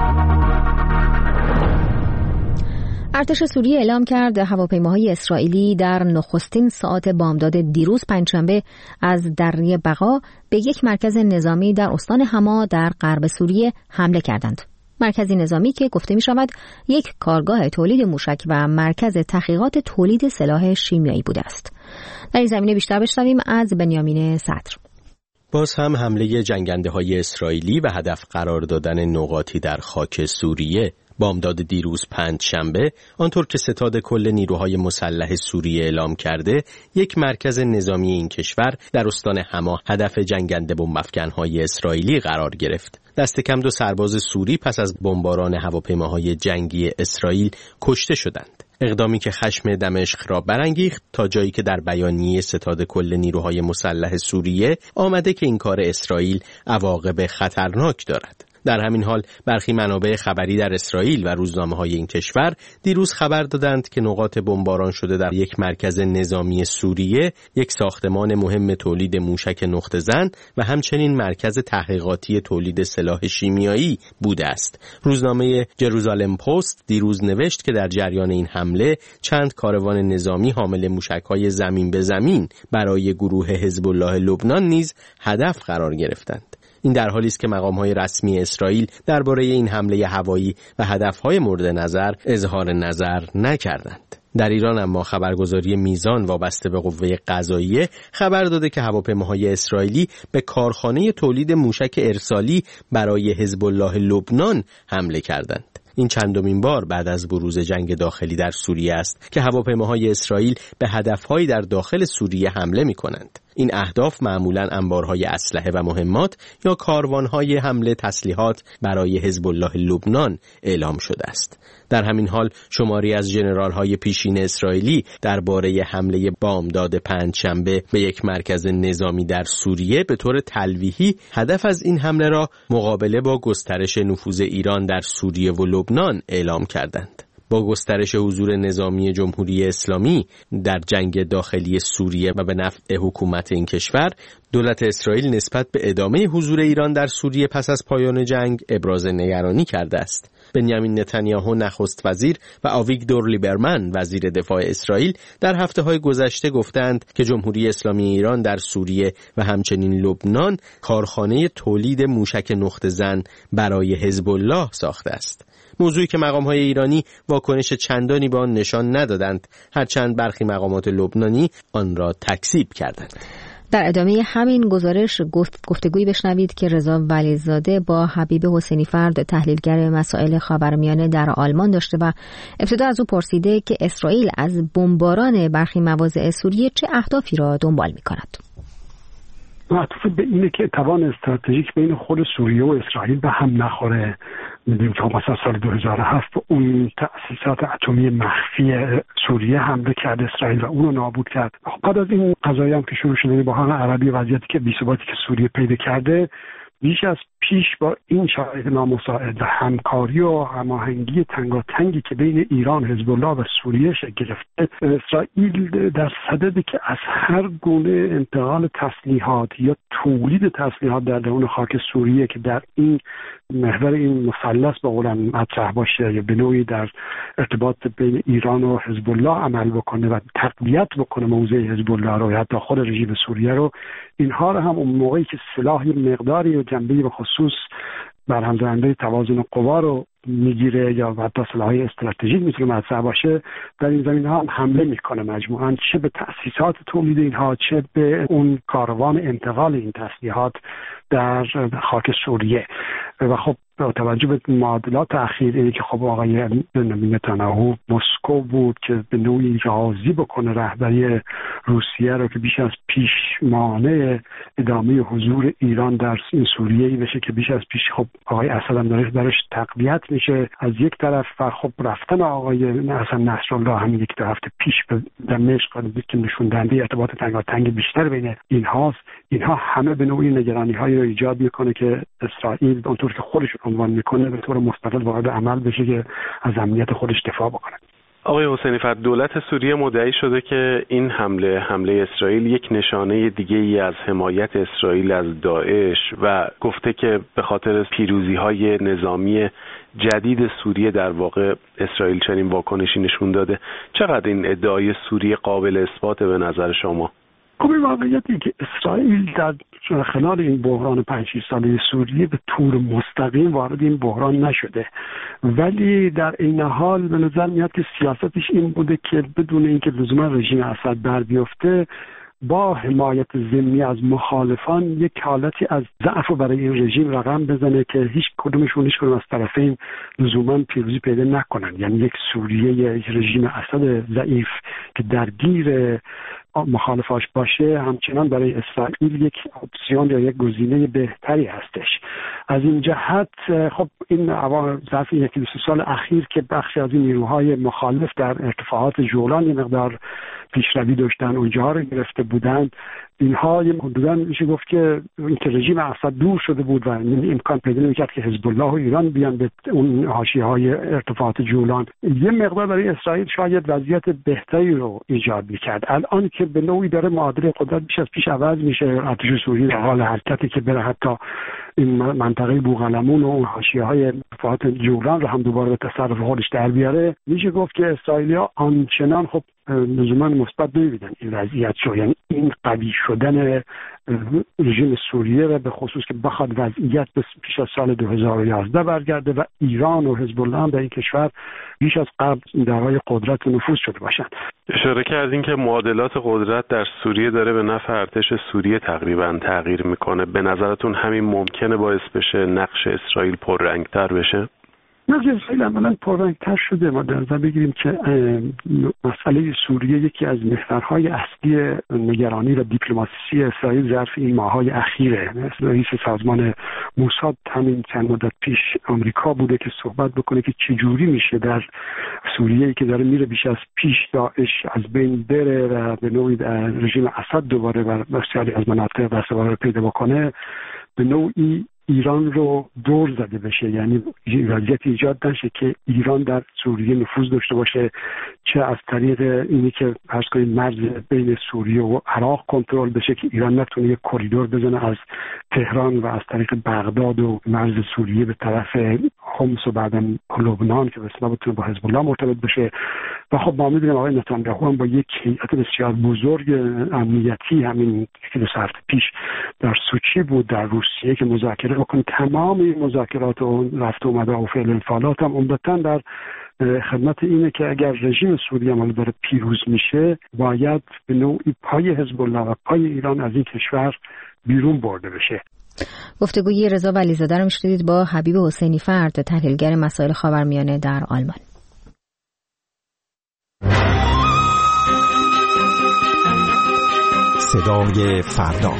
ارتش سوریه اعلام کرد هواپیماهای اسرائیلی در نخستین ساعات بامداد دیروز پنجشنبه از دره بقا به یک مرکز نظامی در استان حما در غرب سوریه حمله کردند. مرکزی نظامی که گفته می شود یک کارگاه تولید موشک و مرکز تحقیقات تولید سلاح شیمیایی بوده است. در این زمینه بیشتر بشنویم از بنیامین صدر. باز هم حمله جنگنده های اسرائیلی و هدف قرار دادن نقاطی در خاک سوریه. بامداد دیروز پنجشنبه، آنطور که ستاد کل نیروهای مسلح سوریه اعلام کرده، یک مرکز نظامی این کشور در استان حما هدف جنگنده بمب‌افکن‌های اسرائیلی قرار گرفت. دست کم دو سرباز سوری پس از بمباران هواپیماهای جنگی اسرائیل کشته شدند. اقدامی که خشم دمشق را برانگیخت تا جایی که در بیانیه ستاد کل نیروهای مسلح سوریه آمده که این کار اسرائیل عواقب خطرناک دارد. در همین حال برخی منابع خبری در اسرائیل و روزنامه‌های این کشور دیروز خبر دادند که نقاط بمباران شده در یک مرکز نظامی سوریه، یک ساختمان مهم تولید موشک نقطه زن و همچنین مرکز تحقیقاتی تولید سلاح شیمیایی بوده است. روزنامه جروزالم پست دیروز نوشت که در جریان این حمله چند کاروان نظامی حامل موشک‌های زمین به زمین برای گروه حزب الله لبنان نیز هدف قرار گرفتند. این در حالی است که مقام‌های رسمی اسرائیل درباره این حمله هوایی و هدف‌های مورد نظر اظهار نظر نکردند. در ایران اما خبرگزاری میزان وابسته به قوه قضاییه خبر داده که هواپیماهای اسرائیلی به کارخانه تولید موشک ارسالی برای حزب الله لبنان حمله کردند. این چندمین بار بعد از بروز جنگ داخلی در سوریه است که هواپیماهای اسرائیل به هدف‌های در داخل سوریه حمله می‌کنند. این اهداف معمولاً انبارهای اسلحه و مهمات یا کاروان‌های حمله تسلیحات برای حزب الله لبنان اعلام شده است. در همین حال شماری از ژنرال‌های پیشین اسرائیلی درباره حمله بامداد پنجشنبه به یک مرکز نظامی در سوریه به طور تلویحی هدف از این حمله را مقابله با گسترش نفوذ ایران در سوریه و لبنان اعلام کردند. با گسترش حضور نظامی جمهوری اسلامی در جنگ داخلی سوریه و به نفع حکومت این کشور، دولت اسرائیل نسبت به ادامه حضور ایران در سوریه پس از پایان جنگ ابراز نگرانی کرده است. بنیامین نتانیاهو نخست وزیر و آویگدور لیبرمن وزیر دفاع اسرائیل در هفته‌های گذشته گفتند که جمهوری اسلامی ایران در سوریه و همچنین لبنان کارخانه تولید موشک نقطه زن برای حزب الله ساخته است. موضوعی که مقام‌های ایرانی واکنش چندانی به آن نشان ندادند، هرچند برخی مقامات لبنانی آن را تکذیب کردند. در ادامه همین گزارش گفت گفتگویی بشنوید که رضا ولیزاده با حبیب حسینی فرد تحلیلگر مسائل خاورمیانه در آلمان داشته و ابتدا از او پرسیده که اسرائیل از بمباران برخی مواضع سوریه چه اهدافی را دنبال می‌کند. معطوف به اینه که توان استراتژیک بین خود سوریه و اسرائیل به هم نخوره. می‌دونیم که مثلا سال دو هزار و هفت اون تأسیسات اتمی مخفی سوریه حمله کرد اسرائیل و اون رو نابود کرد. بعد از این قضایی هم که شروع شده با هم عربی وضعیتی که بی‌ثباتی که سوریه پیدا کرده، بیش از پیش با این شرایط نامساعد و همکاری و هماهنگی تنگاتنگی که بین ایران، حزب الله و سوریه شکل گرفته، اسرائیل در صددی که از هر گونه انتقال تسلیحات یا تولید تسلیحات در درون خاک سوریه که در این محور این مثلث به قولم مطرح باشه یا به نوعی در ارتباط بین ایران و حزب الله عمل بکنه و تقویت بکنه موضع حزب الله رو یا حتی خود رژیم سوریه رو، اینها رو هم اون موقعی که سلاحی مقداری و جنبه‌ای به خصوص برهم زننده توازن قوا رو میگیره یا حتی سلاحی استراتژیک میتونه مطرح باشه، در این زمین ها هم حمله میکنه مجموعاً، چه به تأسیسات تولید اینها چه به اون کاروان انتقال این تسلیحات در خاک سوریه. و خب با توجه به معادلات اخیر اینه که خب آقای نتانیاهو مسکو بود که به نوعی راضی بکنه رهبری روسیه رو که بیش از پیش مانع ادامه حضور ایران در این سوریه بشه که بیش از پیش خب آقای اسد هم داره درش تقویت میشه از یک طرف و خب رفتن آقای حسن نصرالله هم یک طرف پیش به دمشق که نشون دهنده ارتباط تنگاتنگ بیشتر بین اینهاست. اینها همه به نوعی نگرانی‌هایی رو ایجاد میکنه که اسرائیل اونطور که خودش عنوان میکنه به طور مستقل وارد عمل بشه که از امنیت خودش دفاع بکنه. آقای حسینی فرد، دولت سوریه مدعی شده که این حمله حمله اسرائیل یک نشانه دیگه ای از حمایت اسرائیل از داعش و گفته که به خاطر پیروزی‌های نظامی جدید سوریه در واقع اسرائیل چنین واکنشی نشون داده. چقدر این ادعای سوریه قابل اثباته به نظر شما؟ خب این واقعیتی که اسرائیل در خلال این بحران پنج شش ساله سوریه به طور مستقیم وارد این بحران نشده، ولی در این حال به نظر میاد که سیاستش این بوده که بدون اینکه لزوما رژیم اسد بر بیفته با حمایت ضمنی از مخالفان یک حالتی از ضعف برای این رژیم رقم بزنه که هیچ کدومشون هیچ کدوم از طرفین لزوما پیروزی پیدا نکنن. یعنی یک سوریه یک رژیم اسد ضعیف که درگیر مخالفاش باشه همچنان برای اسرائیل یک اپسیون یا یک گزینه بهتری هستش. از این جهت خب این عوامل ظرف یکی دو سال اخیر که بخشی از این نیروهای مخالف در ارتفاعات جولان یه مقدار پیشروی داشتن اونجا رو گرفته بودند، اینها حدوداً میشه گفت که اینکه رژیم اسد دور شده بود و امکان پیدا نمی‌کرد که حزب الله و ایران بیان به اون حاشیه‌های ارتفاعات جولان، یه مقدار برای اسرائیل شاید وضعیت بهتری رو ایجاد می‌کرد. الان که به نوعی داره معادله قدرت بیش از پیش عوض میشه، ارتش سوریه در حال حرکتی که بره حتی این منطقه بوقلمون و اون حاشیه‌های ارتفاعات جولان رو هم دوباره به تصرف خودش در بیاره، میشه گفت که اسرائیلی‌ها آنچنان خب لزوما مثبت نمی‌بینن این وضعیت رو، یعنی این قوی شدن رژیم سوریه و به خصوص که بخواد وضعیت پیش از سال دو هزار و یازده برگرده و ایران و حزب الله هم در این کشور بیش از قبل دارای قدرت و نفوذ شده باشند. اشاره کردین که معادلات قدرت در سوریه داره به نفع ارتش سوریه تقریبا تغییر میکنه. به نظرتون همین ممکنه باعث بشه نقش اسرائیل پررنگتر بشه؟ نقش اسرائیل عملاً پررنگتر شده. ما در نظر بگیریم که مسئله سوریه یکی از محورهای اصلی نگرانی و دیپلماسی اسرائیل ظرف این ماه‌های اخیره. رئیس سازمان موساد همین چند مدت پیش آمریکا بوده که صحبت بکنه که چجوری میشه در سوریه که داره میره بیش از پیش داعش از بین بره و به نوعی رژیم اسد دوباره بر بسیاری از مناطق دستاورد پیدا بکنه، به نوعی ایران رو دور زده بشه، یعنی وضعیت ایجاد نشه که ایران در سوریه نفوذ داشته باشه، چه از طریق اینی که فرض کنید مرز بین سوریه و عراق کنترل بشه که ایران نتونه یک کریدور بزنه از تهران و از طریق بغداد و مرز سوریه به طرف حمص و بعداً لبنان که به اصطلاح بتونه با حزب الله مرتبط بشه. و خب ما می‌دونیم آقای نتانیاهو هم با یک هیئت بسیار بزرگ امنیتی همین که دو سال پیش در سوچی بود در روسیه که مذاکره بکنه، تمام این مذاکرات و رفت و آمد و فعل انفعالات هم عمدتاً در خدمت اینه که اگر رژیم سوریه عمل داره پیروز میشه باید به نوعی پای حزب الله و پای ایران از این کشور بیرون برده بشه. گفتگوی رضا ولیزاده رو میشنیدید با حبیب حسینی فرد، تحلیلگر مسائل خاورمیانه در آلمان. صدای فردا.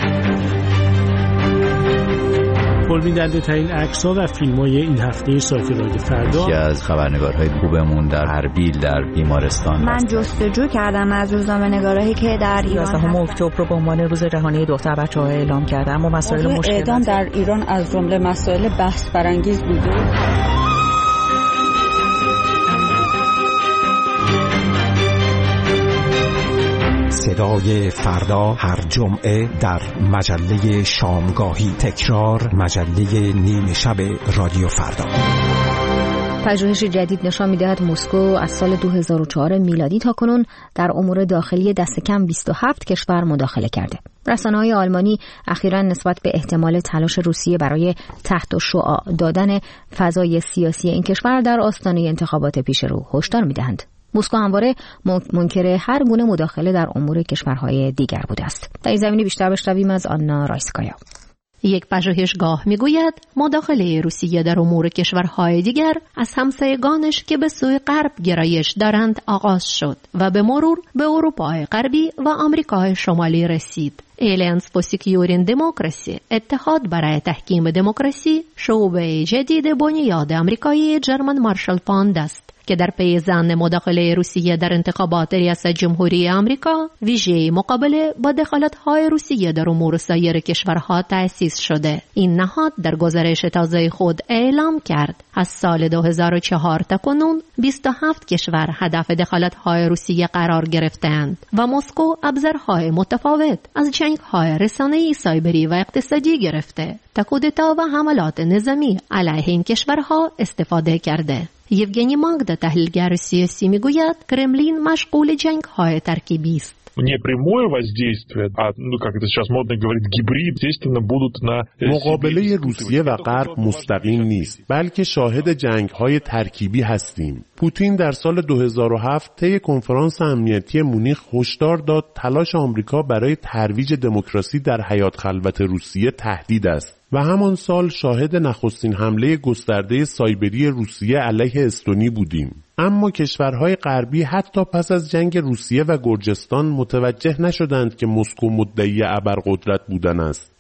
پربیننده ترین عکس‌ها و فیلم‌های این هفته سایت رادیو فردا. یکی از خبرنگارهای خوبمون در اربیل در بیمارستان. من جستجو کردم از روزنامه‌نگارایی که در ایران یازدهم اکتبر رو به عنوان روز جهانی دختر بچه‌ها اعلام کردم و مسائل مشکل اعدام در ایران از جمله مسائل بحث برانگیز بوده. صدای فردا هر جمعه در مجله شامگاهی، تکرار مجله نیمه شب رادیو فردا. پژوهش جدید نشان می‌دهد مسکو از سال دو هزار و چهار میلادی تا کنون در امور داخلی دست کم بیست و هفت کشور مداخله کرده. رسانه‌های آلمانی اخیراً نسبت به احتمال تلاش روسیه برای تحت شعاع دادن فضای سیاسی این کشور در آستانه انتخابات پیش رو هشدار می‌دهند. مسکو همواره منکر هر گونه مداخله در امور کشورهای دیگر بوده است. در این زمینه بیشتر بشنویم از آنا رایسکایا. یک پژوهشگاه میگوید مداخله روسیه در امور کشورهای دیگر از همسایگانش که به سوی غرب گرایش دارند آغاز شد و به مرور به اروپای غربی و آمریکای شمالی رسید. Alliance for Securing Democracy، اتحاد برای تحکیم دموکراسی، شعبه جدید بنیاد آمریکایی جرمن مارشال فاند است که در پی ظن مداخله روسیه در انتخابات ریاست جمهوری آمریکا ویژه مقابله با دخالت‌های روسیه در امور سایر کشورها تأسیس شده. این نهاد در گزارش تازه خود اعلام کرد از سال دو هزار و چهار تا کنون بیست و هفت کشور هدف دخالت‌های روسیه قرار گرفتند و مسکو ابزارهای متفاوت از جنگ‌های رسانه‌ای، سایبری و اقتصادی گرفته تا کودتا و حملات نظامی علیه این کشورها استفاده کرده. یوگنی ماگدا، تحلیلگر سیاسی، میگوید کرملین مشغول جنگ‌های ترکیبی است. непрямое воздействие, а ну как это сейчас модно говорить, гибрид, естественно, будут на مقابله روسیه و غرب مستقیم نیست، بلکه شاهد جنگ‌های ترکیبی هستیم. پوتین در سال دو هزار و هفت طی کنفرانس امنیتی مونیخ هشدار داد تلاش آمریکا برای ترویج دموکراسی در حیات خلوت روسیه تهدید است. و همان سال شاهد نخستین حمله گسترده سایبری روسیه علیه استونی بودیم. اما کشورهای غربی حتی پس از جنگ روسیه و گرجستان متوجه نشدند که مسکو مدعی ابرقدرت بودن است.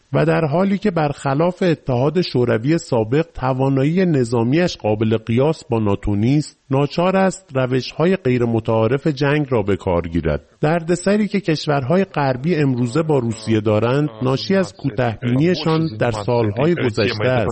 و در حالی که برخلاف اتحاد شوروی سابق توانایی نظامیش قابل قیاس با ناتو نیست، ناچار است روش‌های غیر متعارف جنگ را به کار گیرد. دردسری که کشورهای غربی امروزه با روسیه دارند ناشی از کوتاه‌بینیشان در سالهای گذشته است.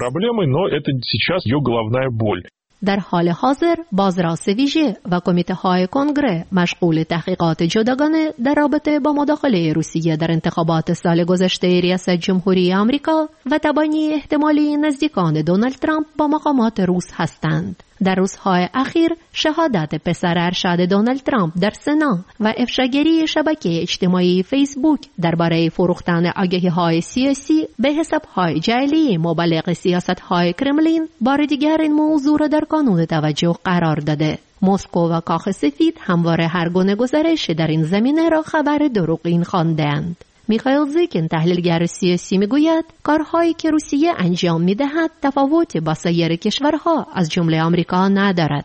در حال حاضر بازرس ویژه و کمیته های کنگره مشغول تحقیقات جداگانه در رابطه با مداخله روسیه در انتخابات سال گذشته ریاست جمهوری آمریکا و تبانی احتمالی نزدیکان دونالد ترامپ با مقامات روس هستند. در روزهای اخیر شهادت پسر ارشد دونالد ترامپ در سنا و افشاگری شبکه اجتماعی فیسبوک درباره فروختن آگهی‌های سیاسی به حساب‌های جعلی مبلغ سیاست‌های کرملین بار دیگر این موضوع را در کانون توجه قرار داده. مسکو و کاخ سفید همواره هر گونه گزارش در این زمینه را خبر دروغین خواندند. میخائیل زیکین تحلیلگر سیاسی میگوید کارهایی که روسیه انجام میدهد تفاوتی با سایر کشورها از جمله آمریکا ندارد.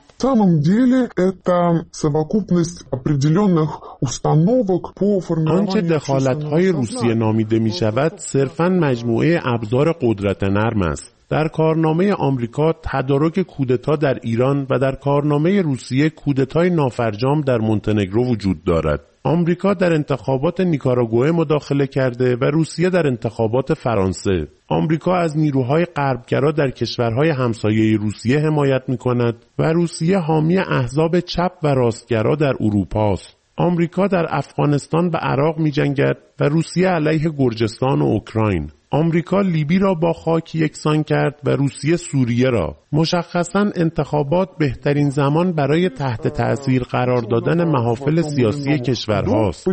آنچه دخالت‌های روسیه نامیده میشود صرفاً مجموعه ابزار قدرت نرم است. در کارنامه آمریکا تدارک کودتا در ایران و در کارنامه روسیه کودتای نافرجام در مونتنگرو وجود دارد. آمریکا در انتخابات نیکاراگوئه مداخله کرده و روسیه در انتخابات فرانسه. آمریکا از نیروهای غربگرا در کشورهای همسایه روسیه حمایت می‌کند و روسیه حامی احزاب چپ و راستگرا در اروپا است. آمریکا در افغانستان و عراق می‌جنگد و روسیه علیه گرجستان و اوکراین. آمریکا لیبی را با خاک یکسان کرد و روسیه سوریه را. مشخصاً انتخابات بهترین زمان برای تحت تأثیر قرار دادن محافل سیاسی کشورهاست.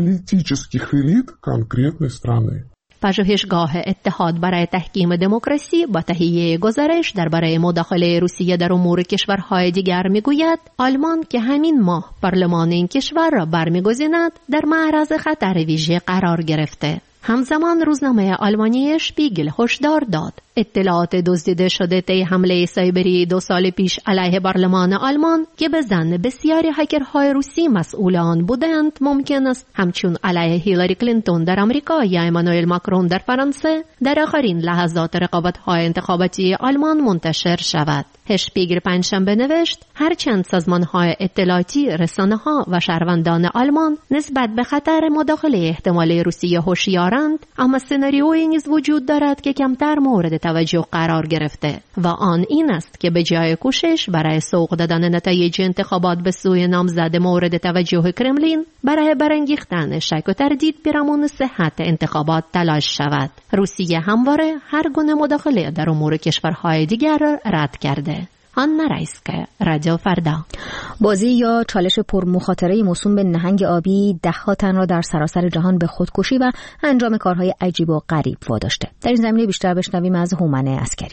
پژوهشگاه اتحاد برای تحکیم دموکراسی با تهیه گزارش درباره مداخله روسیه در امور کشورهای دیگر میگوید آلمان که همین ماه پارلمان این کشور را برمیگزیند در معرض خطر ویژه قرار گرفته. همزمان روزنامه آلمانی اشپیگل هشدار داد اطلاعات دزدیده شده طی حمله سایبری دو سال پیش علیه پارلمان آلمان که به ظن بسیاری هکرهای روسی مسئول آن بودند ممکن است همچون علیه هیلاری کلینتون در آمریکا یا امانوئل ماکرون در فرانسه در آخرین لحظات رقابت‌های انتخاباتی آلمان منتشر شود. اشپیگل پنجشنبه نوشت هرچند سازمان‌های اطلاعاتی، رسانه‌ها و شهروندان آلمان نسبت به خطر مداخله احتمالی روسیه هوشیارند، اما سناریویی نیز وجود دارد که کمتر مورد توجه قرار گرفته و آن این است که به جای کوشش برای سوق دادن نتایج انتخابات به سوی نامزد مورد توجه کرملین، برای برانگیختن شک و تردید پیرامون صحت انتخابات تلاش شود. روسیه همواره هر گونه مداخله در امور کشورهای دیگر را رد کرده. آنا رایسکه، رادیو فردا. بازی یا چالش پرمخاطره موسوم به نهنگ آبی ده‌ها تن را در سراسر جهان به خودکشی و انجام کارهای عجیب و غریب واداشته. در این زمینه بیشتر بشنویم از هومن عسکری.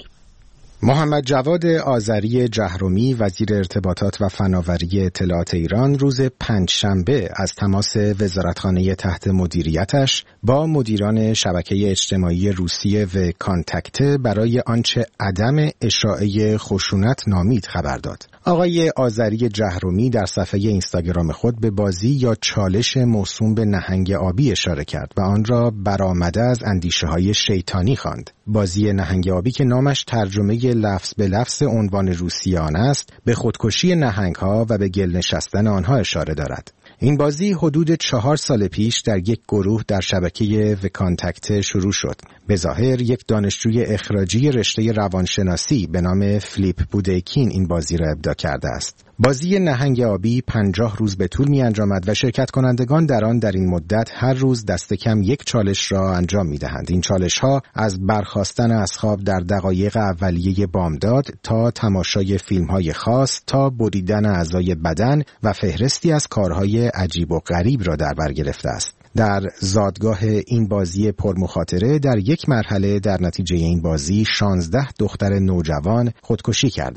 محمد جواد آذری جهرومی وزیر ارتباطات و فناوری اطلاعات ایران روز پنجشنبه از تماس وزارتخانه تحت مدیریتش با مدیران شبکه اجتماعی روسیه و کانتکته برای آنچه عدم اشاعه خشونت نامید خبر داد. آقای آذری جهرومی در صفحه اینستاگرام خود به بازی یا چالش موسوم به نهنگ آبی اشاره کرد و آن را برآمده از اندیشه‌های شیطانی خواند. بازی نهنگ آبی که نامش ترجمه لفظ به لفظ عنوان روسی آن است، به خودکشی نهنگ‌ها و به گل نشستن آنها اشاره دارد. این بازی حدود چهار سال پیش در یک گروه در شبکه وکانتکت شروع شد. به ظاهر یک دانشجوی اخراجی رشته روانشناسی به نام فلیپ بودیکین این بازی را ابداع کرده است. بازی نهنگ آبی پنجاه روز به طول می انجامد و شرکت کنندگان در آن در این مدت هر روز دست کم یک چالش را انجام می دهند. این چالش ها از برخاستن از خواب در دقایق اولیه بامداد تا تماشای فیلم های خاص تا بریدن اعضای بدن و فهرستی از کارهای عجیب و غریب را در بر گرفته است. در زادگاه این بازی پرمخاطره در یک مرحله در نتیجه این بازی شانزده دختر نوجوان خودکشی کردند.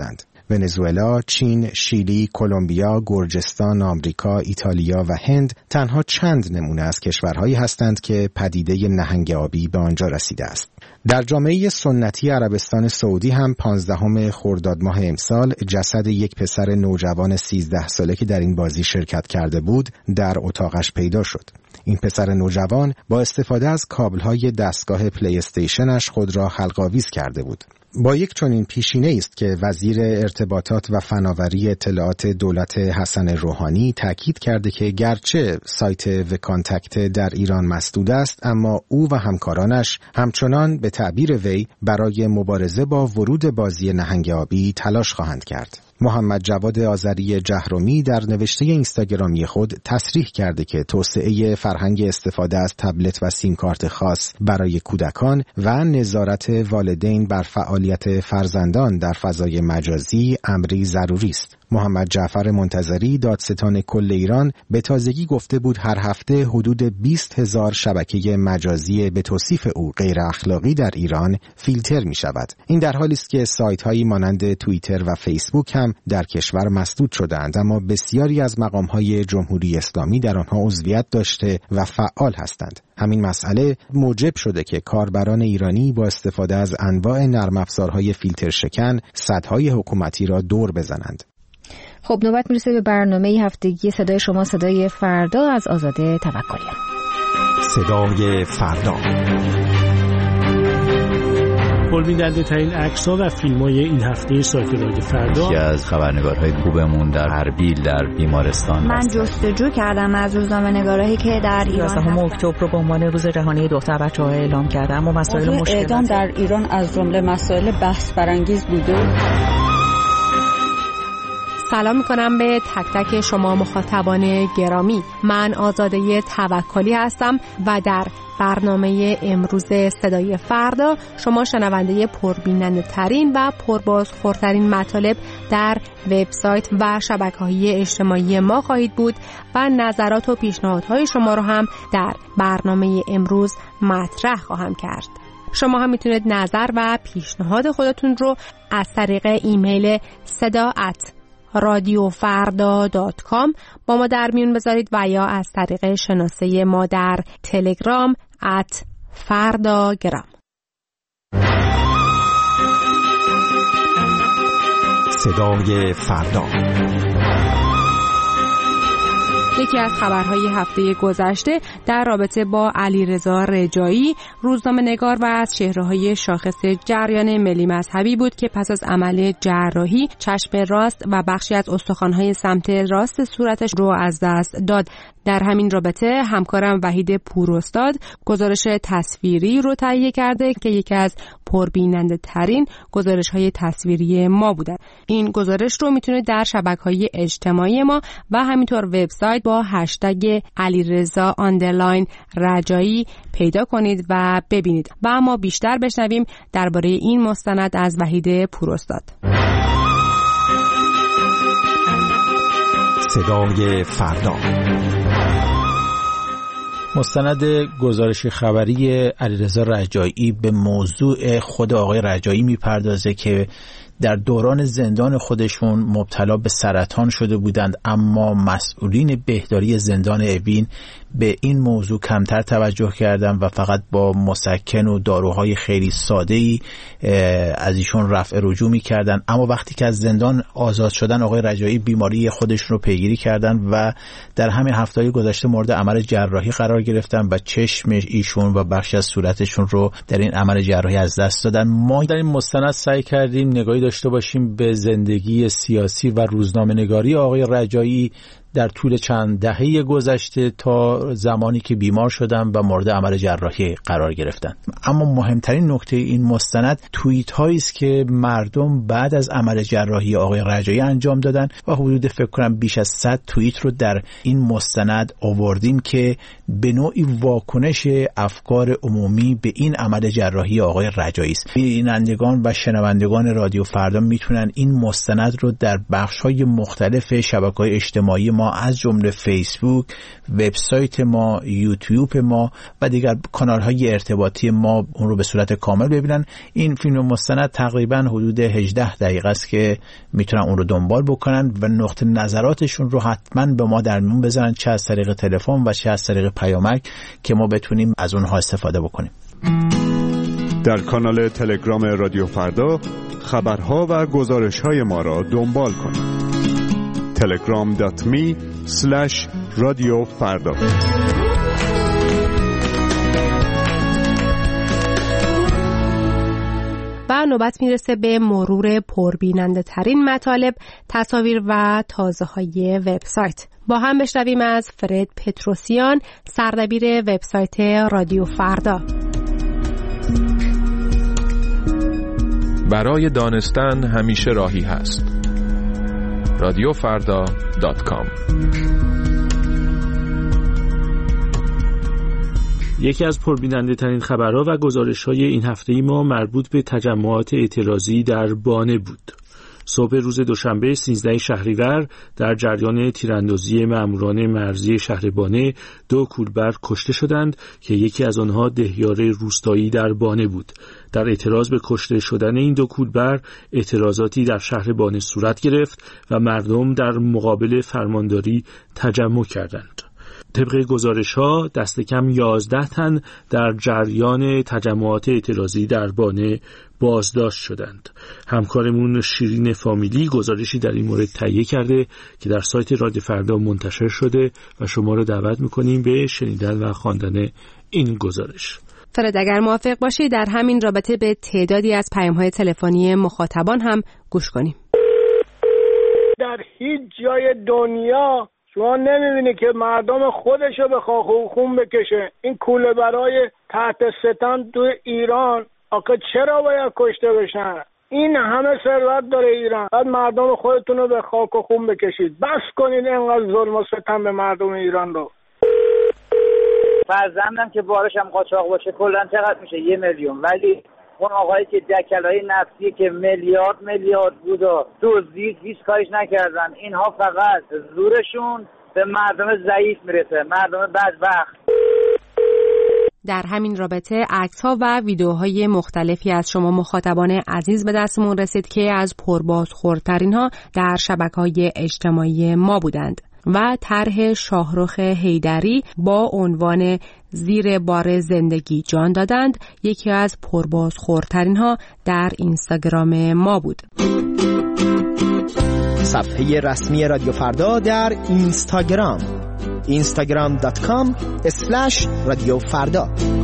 ونزوئلا، چین، شیلی، کلمبیا، گرجستان، آمریکا، ایتالیا و هند تنها چند نمونه از کشورهایی هستند که پدیده نهنگ آبی به آنجا رسیده است. در جامعه سنتی عربستان سعودی هم پانزدهم خرداد ماه امسال جسد یک پسر نوجوان سیزده ساله که در این بازی شرکت کرده بود در اتاقش پیدا شد. این پسر نوجوان با استفاده از کابل‌های دستگاه پلی استیشنش خود را حلق‌آویز کرده بود. با یک چنین پیشینه است که وزیر ارتباطات و فناوری اطلاعات دولت حسن روحانی تاکید کرده که گرچه سایت وکانتکت در ایران مسدود است، اما او و همکارانش همچنان به تعبیر وی برای مبارزه با ورود بازی نهنگ آبی تلاش خواهند کرد. محمد جواد آذری جهرمی در نوشته اینستاگرامی خود تصریح کرده که توسعه فرهنگ استفاده از تبلت و سیم کارت خاص برای کودکان و نظارت والدین بر فعالیت فرزندان در فضای مجازی امری ضروری است. محمد جعفر منتظری دادستان کل ایران به تازگی گفته بود هر هفته حدود بیست هزار شبکه مجازی به توصیف او غیر اخلاقی در ایران فیلتر می شود. این در حالی است که سایت هایی مانند توییتر و فیسبوک هم در کشور مسدود شدند، اما بسیاری از مقام های جمهوری اسلامی در آنها عضویت داشته و فعال هستند. همین مسئله موجب شده که کاربران ایرانی با استفاده از انواع نرم افزارهای فیلتر شکن سدهای حکومتی را دور بزنند. خب نوبت میرسه به برنامه هفتگی صدای شما، صدای فردا از آزاده توکلیان. صدای فردا. بیننده ترین عکس‌ها و فیلم‌های این هفته سایت رادیو فردا. یکی از خبرنگارهای خوبمون در اربیل در بیمارستان. من جستجو کردم از روزنامه‌نگارایی که در ایران یازدهم اکتبر رو به عنوان روز جهانی دختر بچه‌ها اعلام کردم. اما مسائل مشکل اعدام در ایران از جمله مسائل بحث برانگیز بوده. سلام میکنم به تک تک شما مخاطبان گرامی. من آزاده توکلی هستم و در برنامه امروز صدای فردا شما شنونده پربیننده ترین و پربازخوردترین مطالب در وبسایت و شبکه‌های اجتماعی ما خواهید بود و نظرات و پیشنهادهای شما رو هم در برنامه امروز مطرح خواهم کرد. شما هم میتونید نظر و پیشنهاد خودتون رو از طریق ایمیل صدا ات رادیو فردا دات کام با ما در میون بذارید و یا از طریق شناسه ما در تلگرام ات فرداگرام. صدای فردا. یکی از خبرهای هفته گذشته در رابطه با علیرضا رجایی، روزنامه‌نگار و از چهره‌های شاخص جریان ملی مذهبی بود که پس از عمل جراحی چشم راست و بخشی از استخوان‌های سمت راست صورتش رو از دست داد. در همین رابطه همکارم وحید پوراستاد گزارش تصویری رو تهیه کرده که یکی از پربیننده ترین گزارش های تصویری ما بوده. این گزارش رو میتونید در شبکه‌های اجتماعی ما و همینطور وبسایت با هشتگ علیرضا آندرلاین رجایی پیدا کنید و ببینید. و اما بیشتر بشنویم درباره این مستند از وحید پوراستاد. صدای فردا. مستند گزارش خبری علیرضا رجایی به موضوع خود آقای رجایی میپردازه که در دوران زندان خودشون مبتلا به سرطان شده بودند، اما مسئولین بهداری زندان اوین به این موضوع کمتر توجه کردند و فقط با مسکن و داروهای خیلی ساده‌ای از ایشون رفع رجوع می‌کردند. اما وقتی که از زندان آزاد شدن آقای رجایی بیماری خودشون رو پیگیری کردند و در همین هفته‌های گذشته مورد عمل جراحی قرار گرفتن و چشم ایشون و بخشی از صورتشون رو در این عمل جراحی از دست دادن. ما در این مستند سعی کردیم نگاهی داشته باشیم به زندگی سیاسی و روزنامه‌نگاری آقای رجایی در طول چند دهه گذشته تا زمانی که بیمار شدن و مورد عمل جراحی قرار گرفتن. اما مهمترین نکته این مستند توییت هایی است که مردم بعد از عمل جراحی آقای رجایی انجام دادن و حدود فکر کنم بیش از صد توییت رو در این مستند آوردیم که به نوعی واکنش افکار عمومی به این عمل جراحی آقای رجایی است. بینندگان و شنوندگان رادیو فردا میتونن این مستند رو در بخش های مختلف شبکه‌های اجتماعی ما از جمله فیسبوک، وبسایت ما، یوتیوب ما و دیگر کانال‌های ارتباطی ما اون رو به صورت کامل ببینن. این فیلم مستند تقریبا حدود هجده دقیقه است که میتونن اون رو دنبال بکنن و نقطه نظراتشون رو حتما به ما در میون بذارن، چه از طریق تلفن و چه از طریق پیامک، که ما بتونیم از اونها استفاده بکنیم. در کانال تلگرام رادیو فردا خبرها و گزارش‌های ما را دنبال کنید. تلگرام دات می اسلش رادیو فردا. و نوبت میرسه به مرور پربیننده ترین مطالب، تصاویر و تازه های وبسایت. با هم بشنویم از فرد پتروسیان، سردبیر وبسایت رادیو فردا. برای دانستن همیشه راهی هست. رادیو فردا دات کام. یکی از پربیننده ترین خبرها و گزارش های این هفته ما مربوط به تجمعات اعتراضی در بانه بود. صبح روز دوشنبه سیزده شهریور در جریان تیراندازی ماموران مرزی شهر بانه دو کولبر کشته شدند که یکی از آنها دهیار روستایی در بانه بود. در اعتراض به کشته شدن این دو کولبر اعتراضاتی در شهر بانه صورت گرفت و مردم در مقابل فرمانداری تجمع کردند. طبق گزارش‌ها دست کم یازده تن در جریان تجمعات اعتراضی در بانه بازداشت شدند. همکارمون شیرین فامیلی گزارشی در این مورد تهیه کرده که در سایت رادیو فردا منتشر شده و شما رو دعوت می‌کنیم به شنیدن و خواندن این گزارش. فرد اگر موافق باشی در همین رابطه به تعدادی از پیام‌های تلفنی مخاطبان هم گوش کنیم. در هیچ جای دنیا شما نمیبینی که مردم خودشو به خاک و خون بکشه. این کوله برای تحت ستم تو ایران آقا چرا باید کشته بشن؟ این همه ثروت داره ایران، بعد مردم خودتون رو به خاک و خون بکشید. بس کنید اینقدر ظلم و ستم به مردم ایران رو. فرزندم که بارش هم قاچاق باشه کلا چقدر میشه؟ یه میلیون. ولی اون آقایی که دکلای نفتی که میلیارد میلیارد بود و دزدید هیچ کاریش نکردن. اینها فقط زورشون به مردم ضعیف میرسه، مردم بدبخت. در همین رابطه عکس‌ها و ویدیوهای مختلفی از شما مخاطبان عزیز به دستمون رسید که از پربازخوردترین‌ها در شبکه‌های اجتماعی ما بودند و طرح شاهرخ حیدری با عنوان زیر بار زندگی جان دادند یکی از پربازخوردترین‌ها در اینستاگرام ما بود. صفحه رسمی رادیو فردا در اینستاگرام اینستاگرام دات کام اسلش رادیو فردا.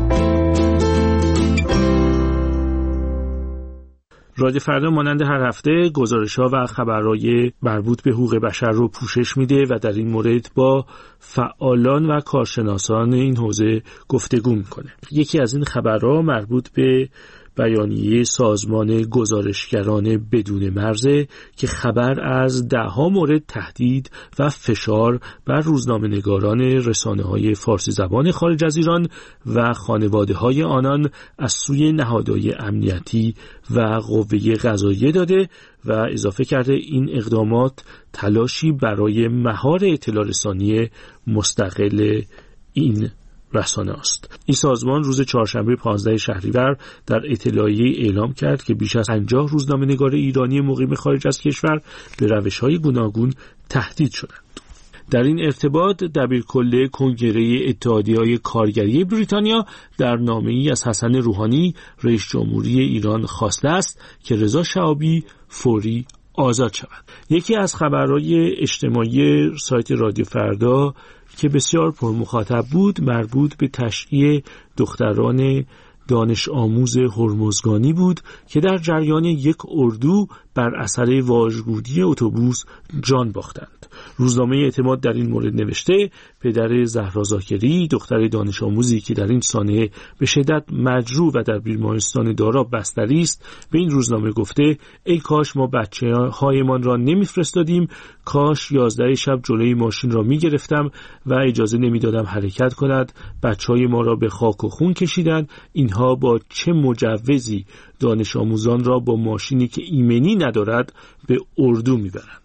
رادیو فردا مانند هر هفته گزارش‌ها و خبرهای مربوط به حقوق بشر رو پوشش میده و در این مورد با فعالان و کارشناسان این حوزه گفتگو میکنه. یکی از این خبرها مربوط به بیانیه سازمان گزارشگران بدون مرزه که خبر از ده‌ها مورد تهدید و فشار بر روزنامه‌نگاران رسانه‌های فارسی زبان خارج از ایران و خانواده‌های آنان از سوی نهادهای امنیتی و قوه قضاییه داده و اضافه کرده این اقدامات تلاشی برای مهار اطلاع رسانی مستقل این رسانه است. این سازمان روز چهارشنبه پانزده شهریور در اطلاعیه اعلام کرد که بیش از پنجاه روزنامه‌نگار ایرانی مقیم خارج از کشور به روش‌های گوناگون تهدید شدند. در این ارتباط دبیرکل کنگره اتحادیه‌های کارگری بریتانیا در نامه‌ای از حسن روحانی رئیس جمهوری ایران خواسته است که رضا شهابی فوری آزاد شود. یکی از خبرهای اجتماعی سایت رادیو فردا که بسیار پر مخاطب بود مربوط به تشییع دختران دانش آموز هرمزگانی بود که در جریان یک اردو بر اثر واژگونی اتوبوس جان باختند. روزنامه اعتماد در این مورد نوشته پدر زهرا زاکری دختر دانش آموزی که در این سانحه به شدت مجروح و در بیمارستان دارا بستری است به این روزنامه گفته ای کاش ما بچه‌هایمان را نمیفرستادیم، کاش یازده شب جلوی ماشین را میگرفتم و اجازه نمیدادم حرکت کند، بچه‌های ما را به خاک و خون کشیدند، اینها با چه مجوزی دانش آموزان را با ماشینی که ایمنی ندارد به اردو میبرند.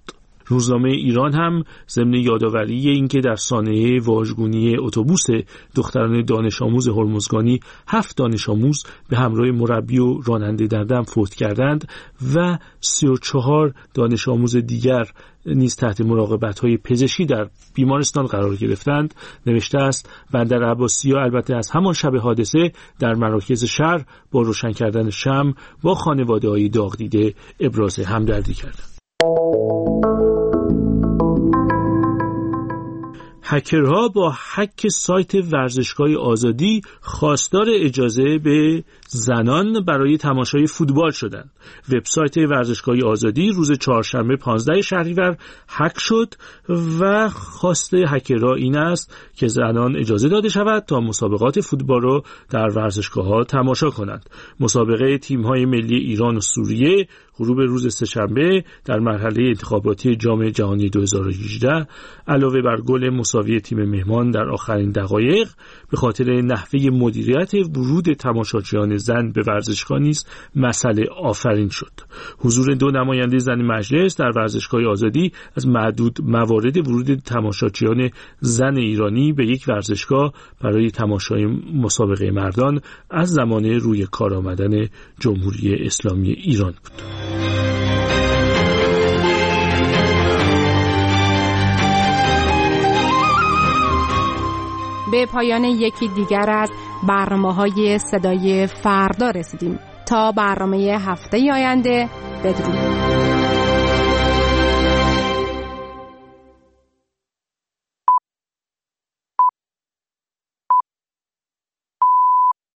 روزنامه ایران هم ضمن یادآوری اینکه در سانحه واژگونی اتوبوس دختران دانش آموز هرمزگانی هفت دانش آموز به همراه مربی و راننده در دم فوت کردند و سی و چهار دانش آموز دیگر نیز تحت مراقبت‌های پزشکی در بیمارستان قرار گرفتند، نوشته است بندر عباسی‌ها البته از همان شب حادثه در مراکز شهر با روشن کردن شمع با خانواده‌های داغ دیده ابراز همدردی کردند. هکرها با هک سایت ورزشگاه آزادی خواستار اجازه به زنان برای تماشای فوتبال شدند. وبسایت ورزشگاه آزادی روز چهارشنبه پانزده شهریور هک شد و خواست هکرها این است که زنان اجازه داده شود تا مسابقات فوتبال را در ورزشگاه‌ها تماشا کنند. مسابقه تیم‌های ملی ایران و سوریه غروب روز سه‌شنبه در مرحله انتخاباتی جام جهانی دو هزار و هجده علاوه بر گل مساوی تیم مهمان در آخرین دقایق به خاطر نحوه مدیریت ورود تماشاچیان زن به ورزشگاه نیز مسئله آفرین شد. حضور دو نماینده زن مجلس در ورزشگاه آزادی از معدود موارد ورود تماشاچیان زن ایرانی به یک ورزشگاه برای تماشای مسابقه مردان از زمان روی کار آمدن جمهوری اسلامی ایران بود. به پایان یکی دیگر از برنامه‌های صدای فردا رسیدیم. تا برنامه هفته آینده بدرود.